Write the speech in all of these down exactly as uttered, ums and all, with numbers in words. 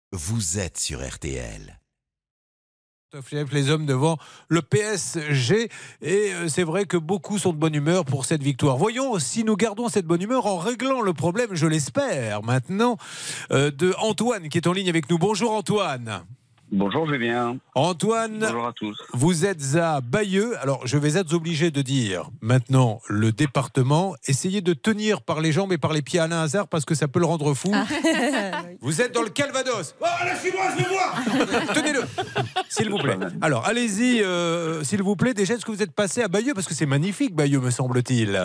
vous êtes sur R T L. Les hommes devant le P S G et c'est vrai que beaucoup sont de bonne humeur pour cette victoire. Voyons si nous gardons cette bonne humeur en réglant le problème, je l'espère, maintenant euh, de Antoine qui est en ligne avec nous. Bonjour Antoine. Bonjour Julien. Antoine, bonjour à tous. Vous êtes à Bayeux. Alors je vais être obligé de dire maintenant le département. Essayez de tenir par les jambes et par les pieds Alain Hazard parce que ça peut le rendre fou. Ah. Vous êtes dans le Calvados. Oh lâchez-moi, je le vois. Tenez-le, s'il vous plaît. Alors allez-y, euh, s'il vous plaît. Déjà, est-ce que vous êtes passé à Bayeux? Parce que c'est magnifique Bayeux, me semble-t-il.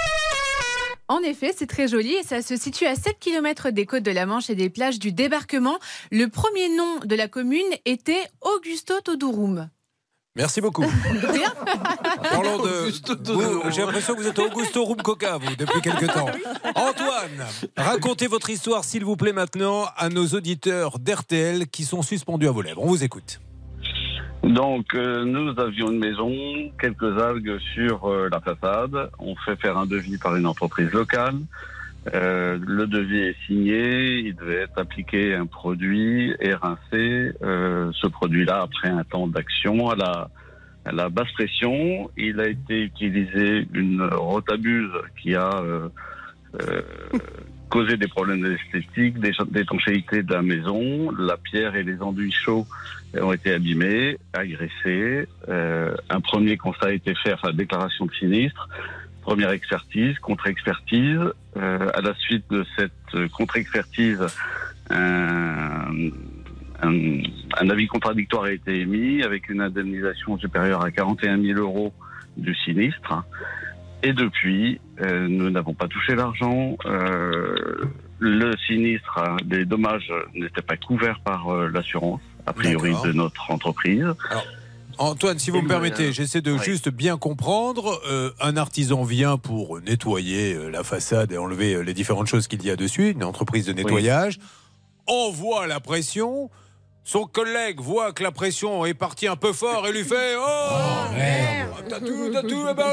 En effet, c'est très joli et ça se situe à sept kilomètres des côtes de la Manche et des plages du débarquement. Le premier nom de la commune était Augusto Todurum. Merci beaucoup. Rien. Parlons de... vous, j'ai l'impression que vous êtes Augusto Rum Coca, vous, depuis quelque temps. Antoine, racontez votre histoire, s'il vous plaît, maintenant, à nos auditeurs d'R T L qui sont suspendus à vos lèvres. On vous écoute. Donc, euh, nous avions une maison, quelques algues sur euh, la façade. On fait faire un devis par une entreprise locale. Euh, le devis est signé. Il devait être appliqué un produit et rincé. Euh, ce produit-là, après un temps d'action à la, à la basse pression, il a été utilisé une rotabuse qui a euh, euh, causé des problèmes esthétiques, des d'étanchéité de la maison. La pierre et les enduits chauds ont été abîmés, agressés. Euh, un premier constat a été fait, enfin déclaration de sinistre, première expertise, contre-expertise. Euh, à la suite de cette contre-expertise, un, un, un avis contradictoire a été émis avec une indemnisation supérieure à quarante et un mille euros du sinistre. Et depuis, euh, nous n'avons pas touché l'argent. Euh, le sinistre, les dommages n'étaient pas couverts par euh, l'assurance, a priori D'accord. de notre entreprise. Alors, Antoine, si vous me permettez, j'essaie de oui. juste bien comprendre. Euh, un artisan vient pour nettoyer euh, la façade et enlever euh, les différentes choses qu'il y a dessus, une entreprise de nettoyage, oui. envoie la pression. Son collègue voit que la pression est partie un peu fort et lui fait « Oh, oh merde, t'as tout, t'as tout, eh ben,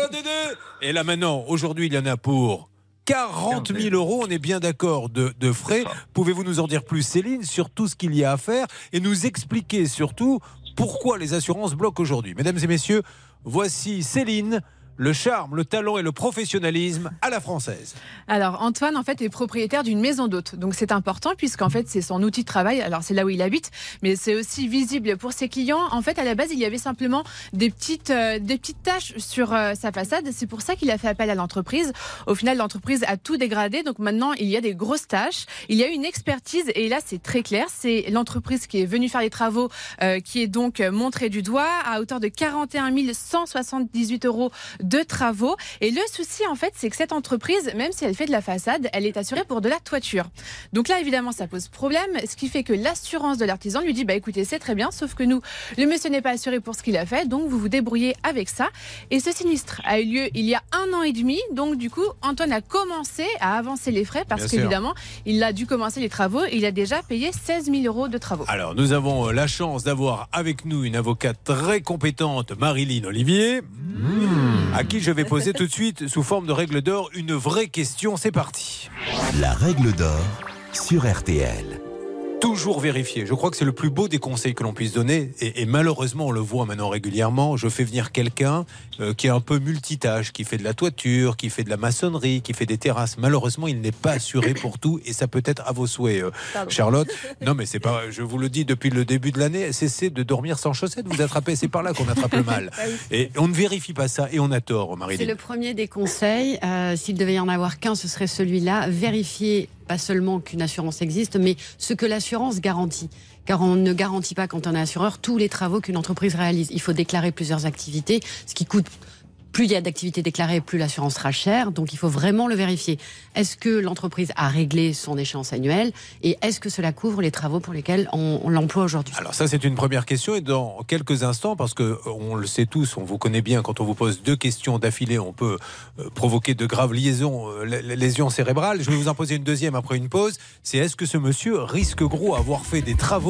et là maintenant, aujourd'hui, il y en a pour quarante mille euros, on est bien d'accord, de, de frais. Pouvez-vous nous en dire plus, Céline, sur tout ce qu'il y a à faire et nous expliquer surtout pourquoi les assurances bloquent aujourd'hui? Mesdames et messieurs, voici Céline. Le charme, le talent et le professionnalisme à la française. Alors Antoine en fait est propriétaire d'une maison d'hôte, donc c'est important puisqu'en fait c'est son outil de travail. Alors c'est là où il habite, mais c'est aussi visible pour ses clients. En fait à la base il y avait simplement des petites euh, des petites taches sur euh, sa façade. C'est pour ça qu'il a fait appel à l'entreprise. Au final l'entreprise a tout dégradé, donc maintenant il y a des grosses taches. Il y a une expertise et là c'est très clair. C'est l'entreprise qui est venue faire les travaux euh, qui est donc montrée du doigt à hauteur de quarante et un mille cent soixante-dix-huit euros de travaux. Et le souci, en fait, c'est que cette entreprise, même si elle fait de la façade, elle est assurée pour de la toiture. Donc là, évidemment, ça pose problème, ce qui fait que l'assurance de l'artisan lui dit, bah écoutez, c'est très bien, sauf que nous, le monsieur n'est pas assuré pour ce qu'il a fait, donc vous vous débrouillez avec ça. Et ce sinistre a eu lieu il y a un an et demi, donc du coup, Antoine a commencé à avancer les frais parce bien qu'évidemment, sûr. il a dû commencer les travaux et il a déjà payé seize mille euros de travaux. Alors, nous avons la chance d'avoir avec nous une avocate très compétente, Marilyn Olivier. Mmh. À qui je vais poser tout de suite, sous forme de règle d'or, une vraie question. C'est parti. La règle d'or sur R T L. Toujours vérifier. Je crois que c'est le plus beau des conseils que l'on puisse donner. Et, et malheureusement, on le voit maintenant régulièrement. Je fais venir quelqu'un euh, qui est un peu multitâche, qui fait de la toiture, qui fait de la maçonnerie, qui fait des terrasses. Malheureusement, il n'est pas assuré pour tout. Et ça peut être à vos souhaits, euh, Charlotte. Non, mais c'est pas. Je vous le dis depuis le début de l'année. Cessez de dormir sans chaussettes. Vous attrapez. C'est par là qu'on attrape le mal. Et on ne vérifie pas ça. Et on a tort, Marilyn. C'est le premier des conseils. Euh, s'il devait y en avoir qu'un, ce serait celui-là. Vérifier. Pas seulement qu'une assurance existe, mais ce que l'assurance garantit. Car on ne garantit pas, quand on est assureur, tous les travaux qu'une entreprise réalise. Il faut déclarer plusieurs activités, ce qui coûte... Plus il y a d'activités déclarées, plus l'assurance sera chère. Donc il faut vraiment le vérifier. Est-ce que l'entreprise a réglé son échéance annuelle? Et est-ce que cela couvre les travaux pour lesquels on, on l'emploie aujourd'hui? Alors ça, c'est une première question. Et dans quelques instants, parce qu'on le sait tous, on vous connaît bien, quand on vous pose deux questions d'affilée, on peut euh, provoquer de graves liaisons, euh, lésions cérébrales. Je vais vous en poser une deuxième après une pause. C'est est-ce que ce monsieur risque gros à avoir fait des travaux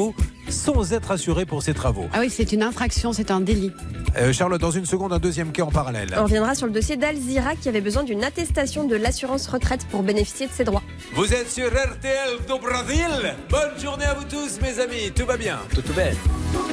sans être assuré pour ses travaux. Ah oui, c'est une infraction, c'est un délit. Euh, Charlotte, dans une seconde, un deuxième cas en parallèle. On reviendra sur le dossier d'Alzira qui avait besoin d'une attestation de l'assurance retraite pour bénéficier de ses droits. Vous êtes sur R T L do Brasil. Bonne journée à vous tous, mes amis. Tout va bien. Tout tout belle.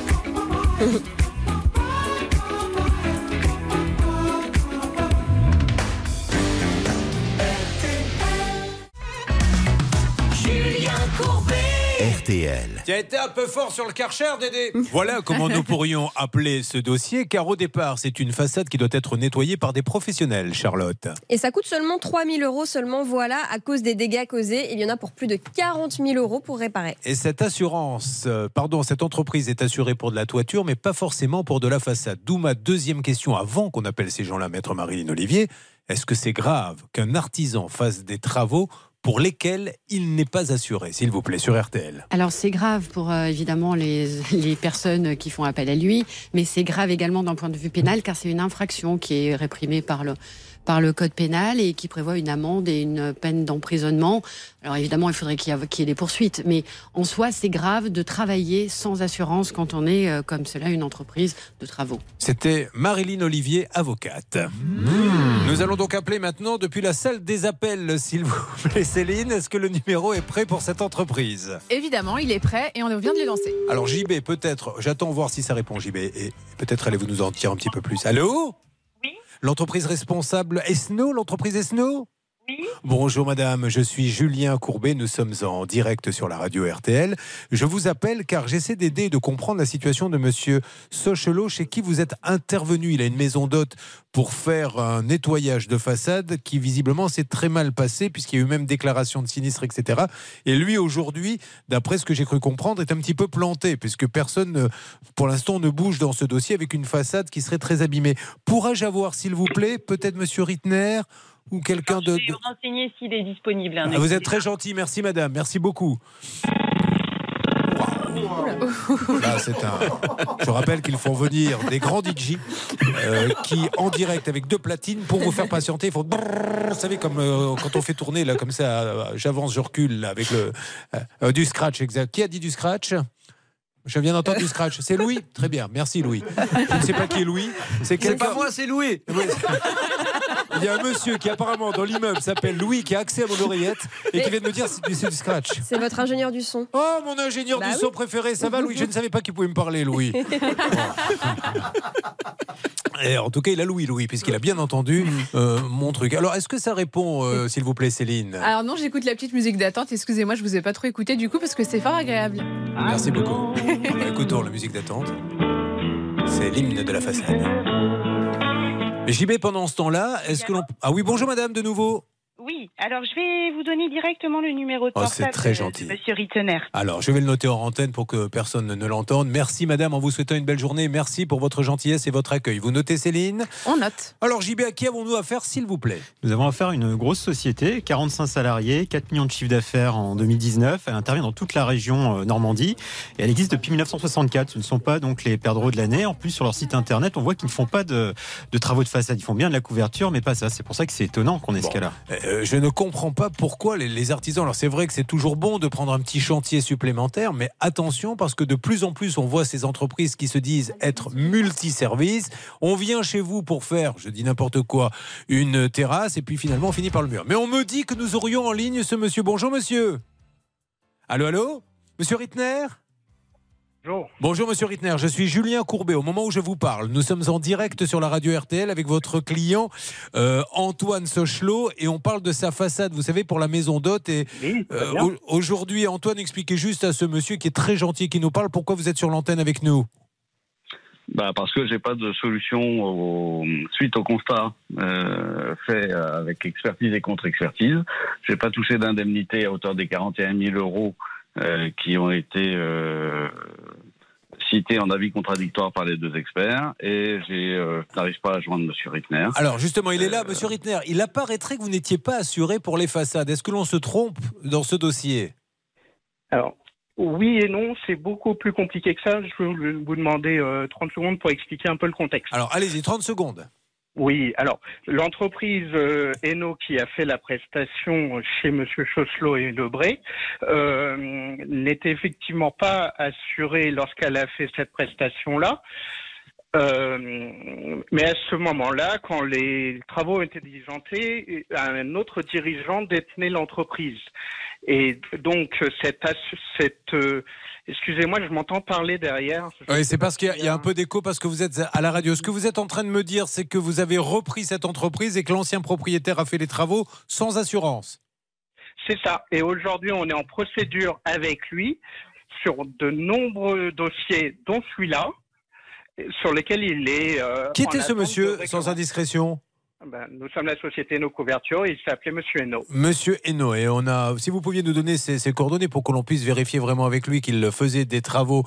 R T L. Tu as été un peu fort sur le Karcher, Dédé. Voilà comment nous pourrions appeler ce dossier, car au départ, c'est une façade qui doit être nettoyée par des professionnels, Charlotte. Et ça coûte seulement trois mille euros seulement, voilà, à cause des dégâts causés. Il y en a pour plus de quarante mille euros pour réparer. Et cette assurance, euh, pardon, cette entreprise est assurée pour de la toiture, mais pas forcément pour de la façade. D'où ma deuxième question, avant qu'on appelle ces gens-là, maître Marilyn Olivier. Est-ce que c'est grave qu'un artisan fasse des travaux pour lesquels il n'est pas assuré, s'il vous plaît, sur R T L? Alors c'est grave pour euh, évidemment les, les personnes qui font appel à lui, mais c'est grave également d'un point de vue pénal, car c'est une infraction qui est réprimée par le, par le code pénal et qui prévoit une amende et une peine d'emprisonnement. Alors évidemment, il faudrait qu'il y ait, qu'il y ait des poursuites, mais en soi, c'est grave de travailler sans assurance quand on est, euh, comme cela, une entreprise de travaux. C'était Marilyn Olivier, avocate. Mmh. Nous allons donc appeler maintenant depuis la salle des appels, s'il vous plaît, Céline. Est-ce que le numéro est prêt pour cette entreprise? Évidemment, il est prêt et on vient de le lancer. Alors J B, peut-être, j'attends voir si ça répond J B, et peut-être allez-vous nous en dire un petit peu plus. Allô? Oui. L'entreprise responsable Esno, l'entreprise Esno? Oui. Bonjour madame, je suis Julien Courbet, nous sommes en direct sur la radio R T L. Je vous appelle car j'essaie d'aider et de comprendre la situation de monsieur Sochelot chez qui vous êtes intervenu. Il a une maison d'hôte pour faire un nettoyage de façade qui visiblement s'est très mal passé puisqu'il y a eu même déclaration de sinistre, et cetera. Et lui aujourd'hui, d'après ce que j'ai cru comprendre, est un petit peu planté puisque personne pour l'instant ne bouge dans ce dossier avec une façade qui serait très abîmée. Pourrais-je avoir s'il vous plaît peut-être monsieur Rittner ou quelqu'un de... Je vais renseigner s'il est disponible. Hein, ah, vous êtes très gentil, merci madame, merci beaucoup. Wow. Là, c'est un... Je rappelle qu'ils font venir des grands D J euh, qui, en direct avec deux platines, pour vous faire patienter, il faut... Vous savez, comme euh, quand on fait tourner, là, comme ça, euh, j'avance, je recule, là, avec le, euh, euh, du scratch, exact. Qui a dit du scratch ? Je viens d'entendre du scratch. C'est Louis ? Très bien, merci Louis. Je ne sais pas qui est Louis. C'est, c'est pas moi, c'est Louis. Il y a un monsieur qui apparemment dans l'immeuble s'appelle Louis qui a accès à mon oreillette et qui vient de me dire que c'est du scratch. C'est votre ingénieur du son. Oh, mon ingénieur bah du oui. son préféré. Ça va Louis ? Je ne savais pas qu'il pouvait me parler Louis. Bon. Et en tout cas, il a Louis, Louis, puisqu'il a bien entendu euh, mon truc. Alors, est-ce que ça répond, euh, s'il vous plaît, Céline ? Alors non, j'écoute la petite musique d'attente. Excusez-moi, je vous ai pas trop écouté du coup parce que c'est fort agréable. Merci beaucoup. Alors, écoutons la musique d'attente. C'est l'hymne de la façade. J B, pendant ce temps-là, est-ce que l'on... Ah oui, bonjour madame, de nouveau. Oui, alors je vais vous donner directement le numéro de portable. Oh, c'est très gentil. De monsieur Rittner. Alors, je vais le noter en antenne pour que personne ne l'entende. Merci madame, en vous souhaitant une belle journée. Merci pour votre gentillesse et votre accueil. Vous notez Céline ? On note. Alors J B, à qui avons-nous affaire, s'il vous plaît ? Nous avons affaire à une grosse société, quarante-cinq salariés, quatre millions de chiffre d'affaires en deux mille dix-neuf. Elle intervient dans toute la région euh, Normandie et elle existe depuis mille neuf cent soixante-quatre. Ce ne sont pas donc les perdreaux de l'année. En plus, sur leur site internet, on voit qu'ils ne font pas de, de travaux de façade. Ils font bien de la couverture, mais pas ça. C'est pour ça que c'est étonnant qu'on ait bon. ce cas-là. Euh, je ne comprends pas pourquoi les, les artisans... Alors c'est vrai que c'est toujours bon de prendre un petit chantier supplémentaire, mais attention parce que de plus en plus on voit ces entreprises qui se disent être multiservices. On vient chez vous pour faire, je dis n'importe quoi, une terrasse et puis finalement on finit par le mur. Mais on me dit que nous aurions en ligne ce monsieur. Bonjour monsieur. Allô, allô ? Monsieur Rittner ? Bonjour. Bonjour monsieur Rittner, je suis Julien Courbet. Au moment où je vous parle, nous sommes en direct sur la radio R T L avec votre client euh, Antoine Sochelot et on parle de sa façade, vous savez, pour la maison d'hôte. Et oui, euh, aujourd'hui, Antoine, expliquez juste à ce monsieur qui est très gentil, qui nous parle, pourquoi vous êtes sur l'antenne avec nous. Bah parce que j'ai pas de solution au, suite au constat euh, fait avec expertise et contre-expertise. J'ai pas touché d'indemnité à hauteur des quarante et un mille euros euh, qui ont été euh, cités en avis contradictoire par les deux experts et j'ai, euh, je n'arrive pas à joindre monsieur Rittner. Alors justement, il est là, monsieur Rittner. Il apparaîtrait que vous n'étiez pas assuré pour les façades. Est-ce que l'on se trompe dans ce dossier ? Alors, oui et non, c'est beaucoup plus compliqué que ça. Je vais vous demander euh, trente secondes pour expliquer un peu le contexte. Alors, allez-y, trente secondes. Oui, alors l'entreprise euh, Eno qui a fait la prestation chez Monsieur Chosselot et Lebré euh, n'était effectivement pas assurée lorsqu'elle a fait cette prestation-là. Euh, mais à ce moment-là, quand les travaux étaient diligentés, un autre dirigeant détenait l'entreprise. Et donc, cette, cette euh, excusez-moi, je m'entends parler derrière. Oui, c'est parce qu'il y, y a un peu d'écho parce que vous êtes à la radio. Ce que vous êtes en train de me dire, c'est que vous avez repris cette entreprise et que l'ancien propriétaire a fait les travaux sans assurance. C'est ça. Et aujourd'hui, on est en procédure avec lui sur de nombreux dossiers, dont celui-là, sur lesquels il est... Euh, Qui était ce monsieur, sans indiscrétion ? Ben, nous sommes la société Eno Couverture et il s'appelait Monsieur Eno. Monsieur Eno, et on a, si vous pouviez nous donner ses, ses coordonnées pour que l'on puisse vérifier vraiment avec lui qu'il faisait des travaux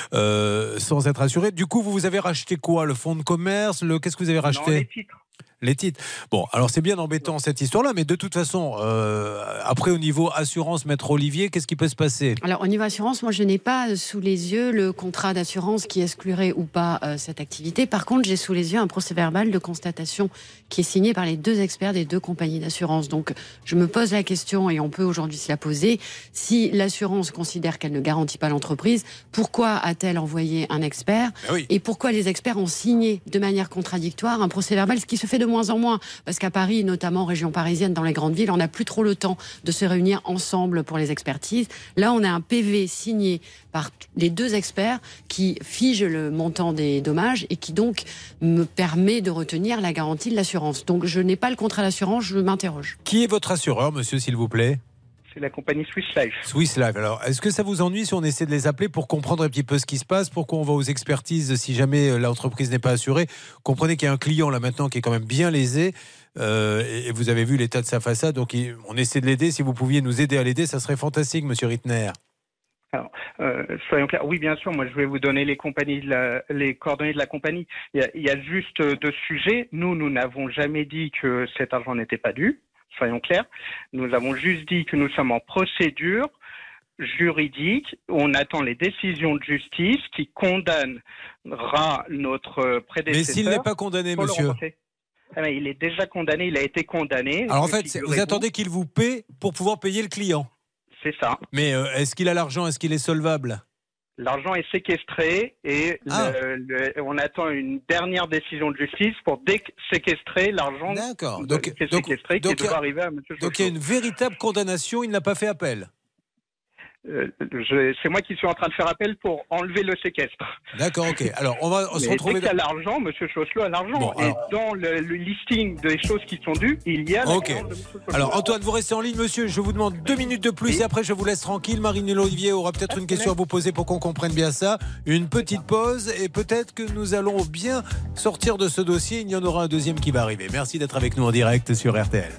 euh, sans être assuré. Du coup, vous, vous avez racheté quoi ? Le fonds de commerce le... Qu'est-ce que vous avez racheté ? Non, les titres. Les titres. Bon, alors c'est bien embêtant cette histoire-là, mais de toute façon, euh, après au niveau assurance, Maître Olivier, qu'est-ce qui peut se passer ? Alors au niveau assurance, moi je n'ai pas sous les yeux le contrat d'assurance qui exclurait ou pas euh, cette activité. Par contre, j'ai sous les yeux un procès-verbal de constatation qui est signé par les deux experts des deux compagnies d'assurance. Donc je me pose la question, et on peut aujourd'hui se la poser, si l'assurance considère qu'elle ne garantit pas l'entreprise, pourquoi a-t-elle envoyé un expert ? Ben oui. Et pourquoi les experts ont signé de manière contradictoire un procès-verbal, ce qui se fait de moins en moins, parce qu'à Paris, notamment en région parisienne, dans les grandes villes, on n'a plus trop le temps de se réunir ensemble pour les expertises. Là, on a un P V signé par les deux experts qui fige le montant des dommages et qui donc me permet de retenir la garantie de l'assurance. Donc, je n'ai pas le contrat d'assurance, je m'interroge. Qui est votre assureur, monsieur, s'il vous plaît ? C'est la compagnie Swiss Life. Swiss Life. Alors, est-ce que ça vous ennuie si on essaie de les appeler pour comprendre un petit peu ce qui se passe, pourquoi on va aux expertises si jamais l'entreprise n'est pas assurée ? Comprenez qu'il y a un client là maintenant qui est quand même bien lésé euh, et vous avez vu l'état de sa façade, donc il, on essaie de l'aider. Si vous pouviez nous aider à l'aider, ça serait fantastique, monsieur Rittner. Alors, euh, soyons clairs. Oui, bien sûr. Moi, je vais vous donner les compagnies, de la, les coordonnées de la compagnie. Il y a, il y a juste deux sujets. Nous, nous n'avons jamais dit que cet argent n'était pas dû. Soyons clairs. Nous avons juste dit que nous sommes en procédure juridique. On attend les décisions de justice qui condamnera notre prédécesseur. Mais s'il n'est pas condamné, monsieur ? Ah ben, il est déjà condamné. Il a été condamné. Alors en fait, vous attendez qu'il vous paie pour pouvoir payer le client ? C'est ça. Mais euh, est-ce qu'il a l'argent ? Est-ce qu'il est solvable ? L'argent est séquestré et ah. le, le, on attend une dernière décision de justice pour déséquestrer l'argent. D'accord. Donc, qui est séquestré, donc, qui doit arriver à M. Chosselot. Donc il y a une véritable condamnation, il n'a pas fait appel. Euh, je, c'est moi qui suis en train de faire appel pour enlever le séquestre. D'accord, ok. Alors, on va on se retrouver... Dès qu'il y a l'argent, M. Chosselot a l'argent. Bon, alors... Et dans le, le listing des choses qui sont dues, il y a Ok. l'argent de M. Chosselot. Alors, Antoine, vous restez en ligne, monsieur. Je vous demande deux minutes de plus oui. et après, je vous laisse tranquille. Marine Olivier aura peut-être une question à vous poser pour qu'on comprenne bien ça. Une petite pause et peut-être que nous allons bien sortir de ce dossier. Il y en aura un deuxième qui va arriver. Merci d'être avec nous en direct sur R T L.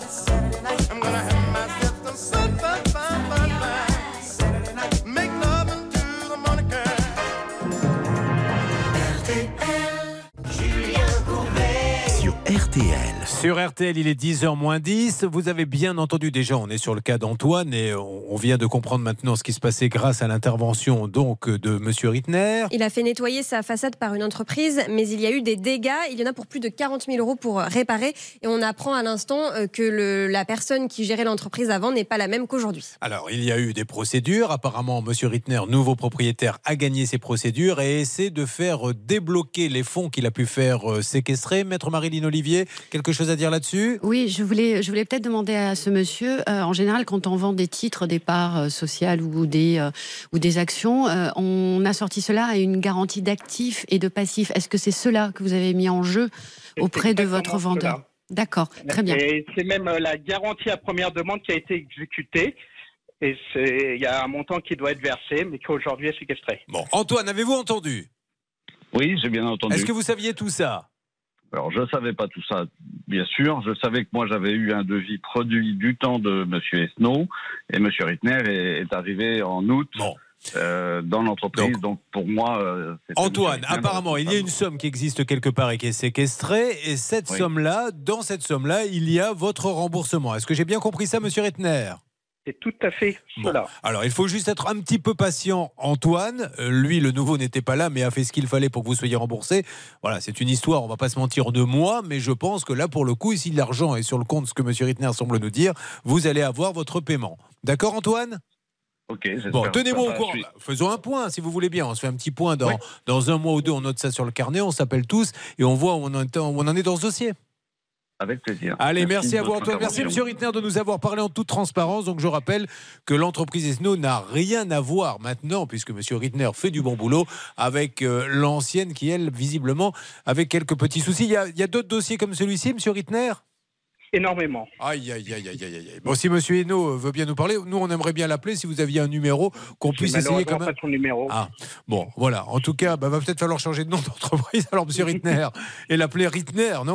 R T L. Sur R T L, il est dix heures moins dix. Vous avez bien entendu déjà, on est sur le cas d'Antoine et on vient de comprendre maintenant ce qui se passait grâce à l'intervention donc de Monsieur Rittner. Il a fait nettoyer sa façade par une entreprise, mais il y a eu des dégâts. Il y en a pour plus de quarante mille euros pour réparer. Et on apprend à l'instant que le, la personne qui gérait l'entreprise avant n'est pas la même qu'aujourd'hui. Alors, il y a eu des procédures. Apparemment, Monsieur Rittner, nouveau propriétaire, a gagné ces procédures et essaie de faire débloquer les fonds qu'il a pu faire séquestrer. Maître Marilyn Olivier, quelque chose à dire là-dessus ? Oui, je voulais, je voulais peut-être demander à ce monsieur, euh, en général, quand on vend des titres, des parts euh, sociales ou des, euh, ou des actions, euh, on assortit cela à une garantie d'actifs et de passifs. Est-ce que c'est cela que vous avez mis en jeu auprès de votre vendeur ? Cela. D'accord, très bien. Et c'est même la garantie à première demande qui a été exécutée. Et il y a un montant qui doit être versé, mais qui aujourd'hui est séquestré. Bon, Antoine, avez-vous entendu ? Oui, j'ai bien entendu. Est-ce que vous saviez tout ça ? Alors, je ne savais pas tout ça, bien sûr. Je savais que moi, j'avais eu un devis produit du temps de M. Esnault. Et M. Rittner est, est arrivé en août bon. euh, dans l'entreprise. Donc, Donc, pour moi... Euh, Antoine, apparemment, il y a une somme qui existe quelque part et qui est séquestrée. Et cette oui. somme-là, dans cette somme-là, il y a votre remboursement. Est-ce que j'ai bien compris ça, M. Rittner ? C'est tout à fait bon. cela. Alors, il faut juste être un petit peu patient. Antoine, euh, lui, le nouveau n'était pas là, mais a fait ce qu'il fallait pour que vous soyez remboursé. Voilà, c'est une histoire, on va pas se mentir, de mois, mais je pense que là, pour le coup, ici, l'argent est sur le compte, ce que M. Rittner semble nous dire, vous allez avoir votre paiement. D'accord, Antoine ? Ok, Bon, tenez-moi au courant. Suis... Faisons un point, si vous voulez bien. On se fait un petit point dans, oui. dans un mois ou deux. On note ça sur le carnet, on s'appelle tous et on voit où on en, où on en est dans ce dossier. Avec plaisir. Allez, merci, merci à vous, Antoine. Merci, M. Rittner, de nous avoir parlé en toute transparence. Donc, je rappelle que l'entreprise Esno n'a rien à voir maintenant, puisque M. Rittner fait du bon boulot, avec euh, l'ancienne qui, elle, visiblement, avait quelques petits soucis. Il y a, il y a d'autres dossiers comme celui-ci, M. Rittner ? Énormément. Aïe, aïe, aïe, aïe, aïe, aïe. Bon, si M. Hainaut veut bien nous parler, nous, on aimerait bien l'appeler si vous aviez un numéro qu'on puisse essayer quand même. Pas son numéro. Ah, bon, voilà. En tout cas, bah, va peut-être falloir changer de nom d'entreprise, alors, M. Rittner, et l'appeler Rittner, non ?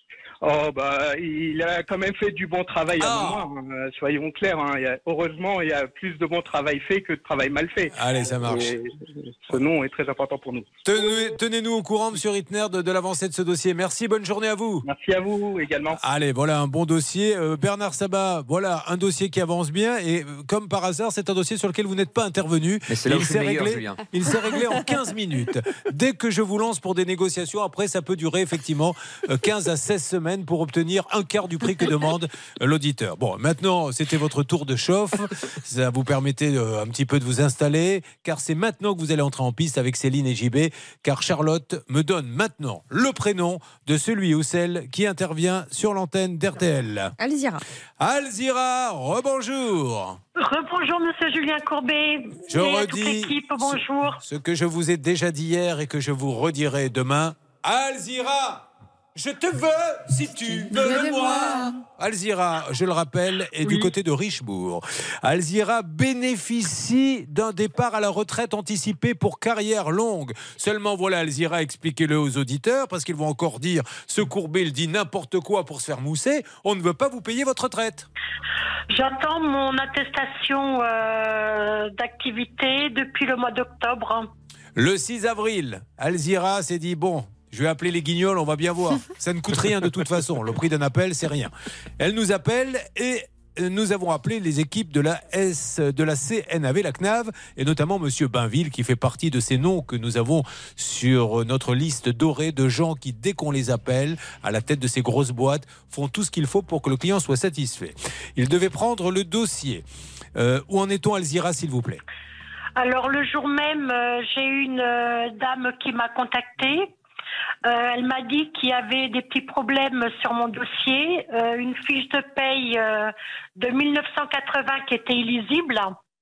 Oh, bah, il a quand même fait du bon travail ah. avant moi, hein, soyons clairs. Hein. Il y a, heureusement, il y a plus de bon travail fait que de travail mal fait. Allez, ça marche. Et ce nom est très important pour nous. Tenez, tenez-nous au courant, M. Rittner, de, de l'avancée de ce dossier. Merci, bonne journée à vous. Merci à vous également. Allez, voilà un bon dossier. Euh, Bernard Sabat, voilà un dossier qui avance bien. Et euh, comme par hasard, c'est un dossier sur lequel vous n'êtes pas intervenu. Mais c'est là où il je suis s'est meilleur, réglé, Julien. Il s'est réglé en quinze minutes. Dès que je vous lance pour des négociations, après, ça peut durer effectivement quinze à seize semaines pour obtenir un quart du prix que demande l'auditeur. Bon, maintenant, c'était votre tour de chauffe. Ça vous permettait euh, un petit peu de vous installer, car c'est maintenant que vous allez entrer en piste avec Céline et J B, car Charlotte me donne maintenant le prénom de celui ou celle qui intervient sur l'antenne d'R T L. Alzira. Alzira, rebonjour. Rebonjour, monsieur Julien Courbet. Je et redis toute l'équipe, bonjour. Ce, ce que je vous ai déjà dit hier et que je vous redirai demain. Alzira, je te veux si tu veux de moi. Alzira, je le rappelle, est oui. du côté de Richebourg. Alzira bénéficie d'un départ à la retraite anticipée pour carrière longue. Seulement voilà, Alzira, expliquez-le aux auditeurs, parce qu'ils vont encore dire ce Courbet, il dit n'importe quoi pour se faire mousser. On ne veut pas vous payer votre retraite. J'attends mon attestation euh, d'activité depuis le mois d'octobre. Le six avril, Alzira s'est dit bon, je vais appeler les guignols, on va bien voir. Ça ne coûte rien de toute façon. Le prix d'un appel, c'est rien. Elle nous appelle et nous avons appelé les équipes de la S, de la C N A V, la C N A V, et notamment Monsieur Bainville, qui fait partie de ces noms que nous avons sur notre liste dorée de gens qui, dès qu'on les appelle, à la tête de ces grosses boîtes, font tout ce qu'il faut pour que le client soit satisfait. Il devait prendre le dossier. Euh, où en est-on, Alzira, s'il vous plaît ? Alors, le jour même, euh, j'ai eu une euh, dame qui m'a contactée. Euh, elle m'a dit qu'il y avait des petits problèmes sur mon dossier, euh, une fiche de paye euh, de mille neuf cent quatre-vingts qui était illisible.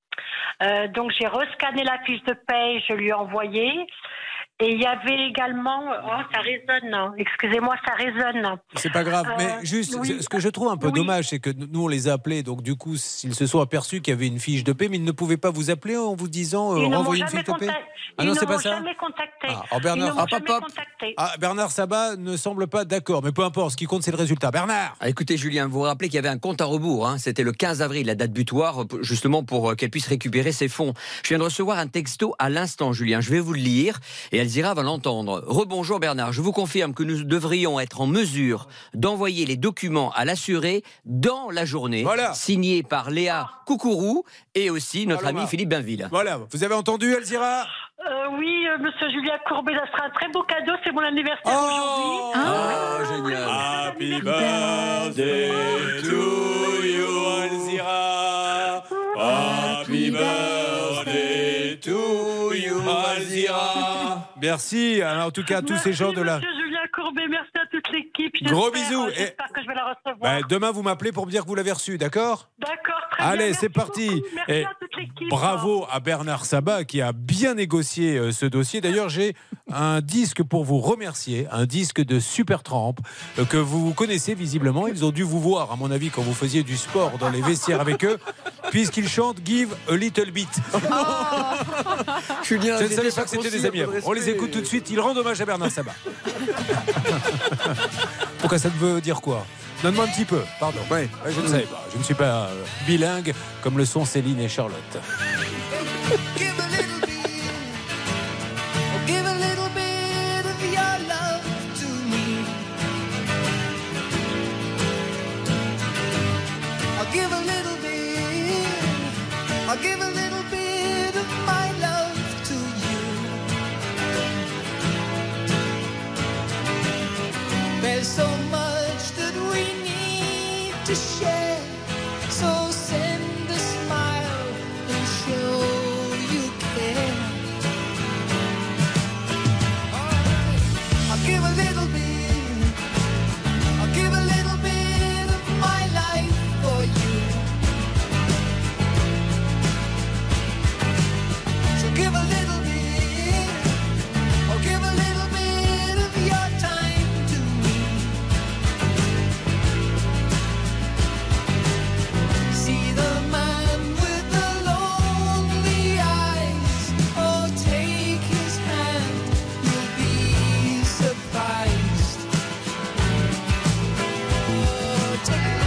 Euh, donc j'ai rescanné la fiche de paye, je lui ai envoyé. Et il y avait également... Oh, ça résonne. Excusez-moi, ça résonne. C'est pas grave, mais euh, juste, oui. ce que je trouve un peu oui. dommage, c'est que nous, on les a appelés. Donc, du coup, ils se sont aperçus qu'il y avait une fiche de paie, mais ils ne pouvaient pas vous appeler en vous disant euh, renvoyez une fiche de paie. Ah non, c'est pas ça. Ils ne m'ont jamais contacté. Ah, alors Bernard, ils ne m'ont ah, jamais pop, pop. contacté. Ah, Bernard Sabat ne semble pas d'accord, mais peu importe. Ce qui compte, c'est le résultat. Bernard. Ah, écoutez, Julien, vous vous rappelez qu'il y avait un compte à rebours. Hein, c'était le quinze avril, la date butoir, justement pour qu'elle puisse récupérer ses fonds. Je viens de recevoir un texto à l'instant, Julien. Je vais vous le lire et Alzira va l'entendre. Rebonjour Bernard, je vous confirme que nous devrions être en mesure d'envoyer les documents à l'assuré dans la journée, voilà. signé par Léa Coucourou et aussi notre Alors, ami Philippe Bainville. Voilà, vous avez entendu Alzira ? Euh, oui, euh, monsieur Julien Courbet, ça sera un très beau cadeau, c'est mon anniversaire oh aujourd'hui. Ah, oh, génial. Happy birthday to you, Alzira. Happy birthday to you, Alzira. Merci, alors, en tout cas, à tous merci, ces gens de là. Monsieur Julien Courbet, merci à toute l'équipe. Gros bisous. J'espère et... que je vais la recevoir. Bah, demain, vous m'appelez pour me dire que vous l'avez reçu, d'accord ? D'accord, très Allez, bien. c'est parti. Merci Et à toute l'équipe. Bravo à Bernard Sabat qui a bien négocié euh, ce dossier. D'ailleurs, j'ai un disque pour vous remercier, un disque de Supertramp euh, que vous connaissez visiblement. Ils ont dû vous voir, à mon avis, quand vous faisiez du sport dans les vestiaires avec eux, puisqu'ils chantent Give a Little Bit. Oh. Julien, je ne savais pas que c'était des amis. On les écoute tout de suite. Ils rendent hommage à Bernard Sabat. Pourquoi ça veut dire quoi ? Donne-moi un petit peu, pardon. Ouais. Je ne savais pas. Je ne suis pas euh, bilingue comme le sont Céline et Charlotte. Give a little bit, oh, give a little bit of your love to me. I'll give a little bit I'll give a little bit of my love to you. There's so much that we need to share, so send a smile and show you care. Alright, I'll give a little bit, I'll give a little bit of my life for you. So give a little bit, or give a little bit of your time to me. See the man with the lonely eyes, oh take his hand, you'll be surprised. Oh, take it.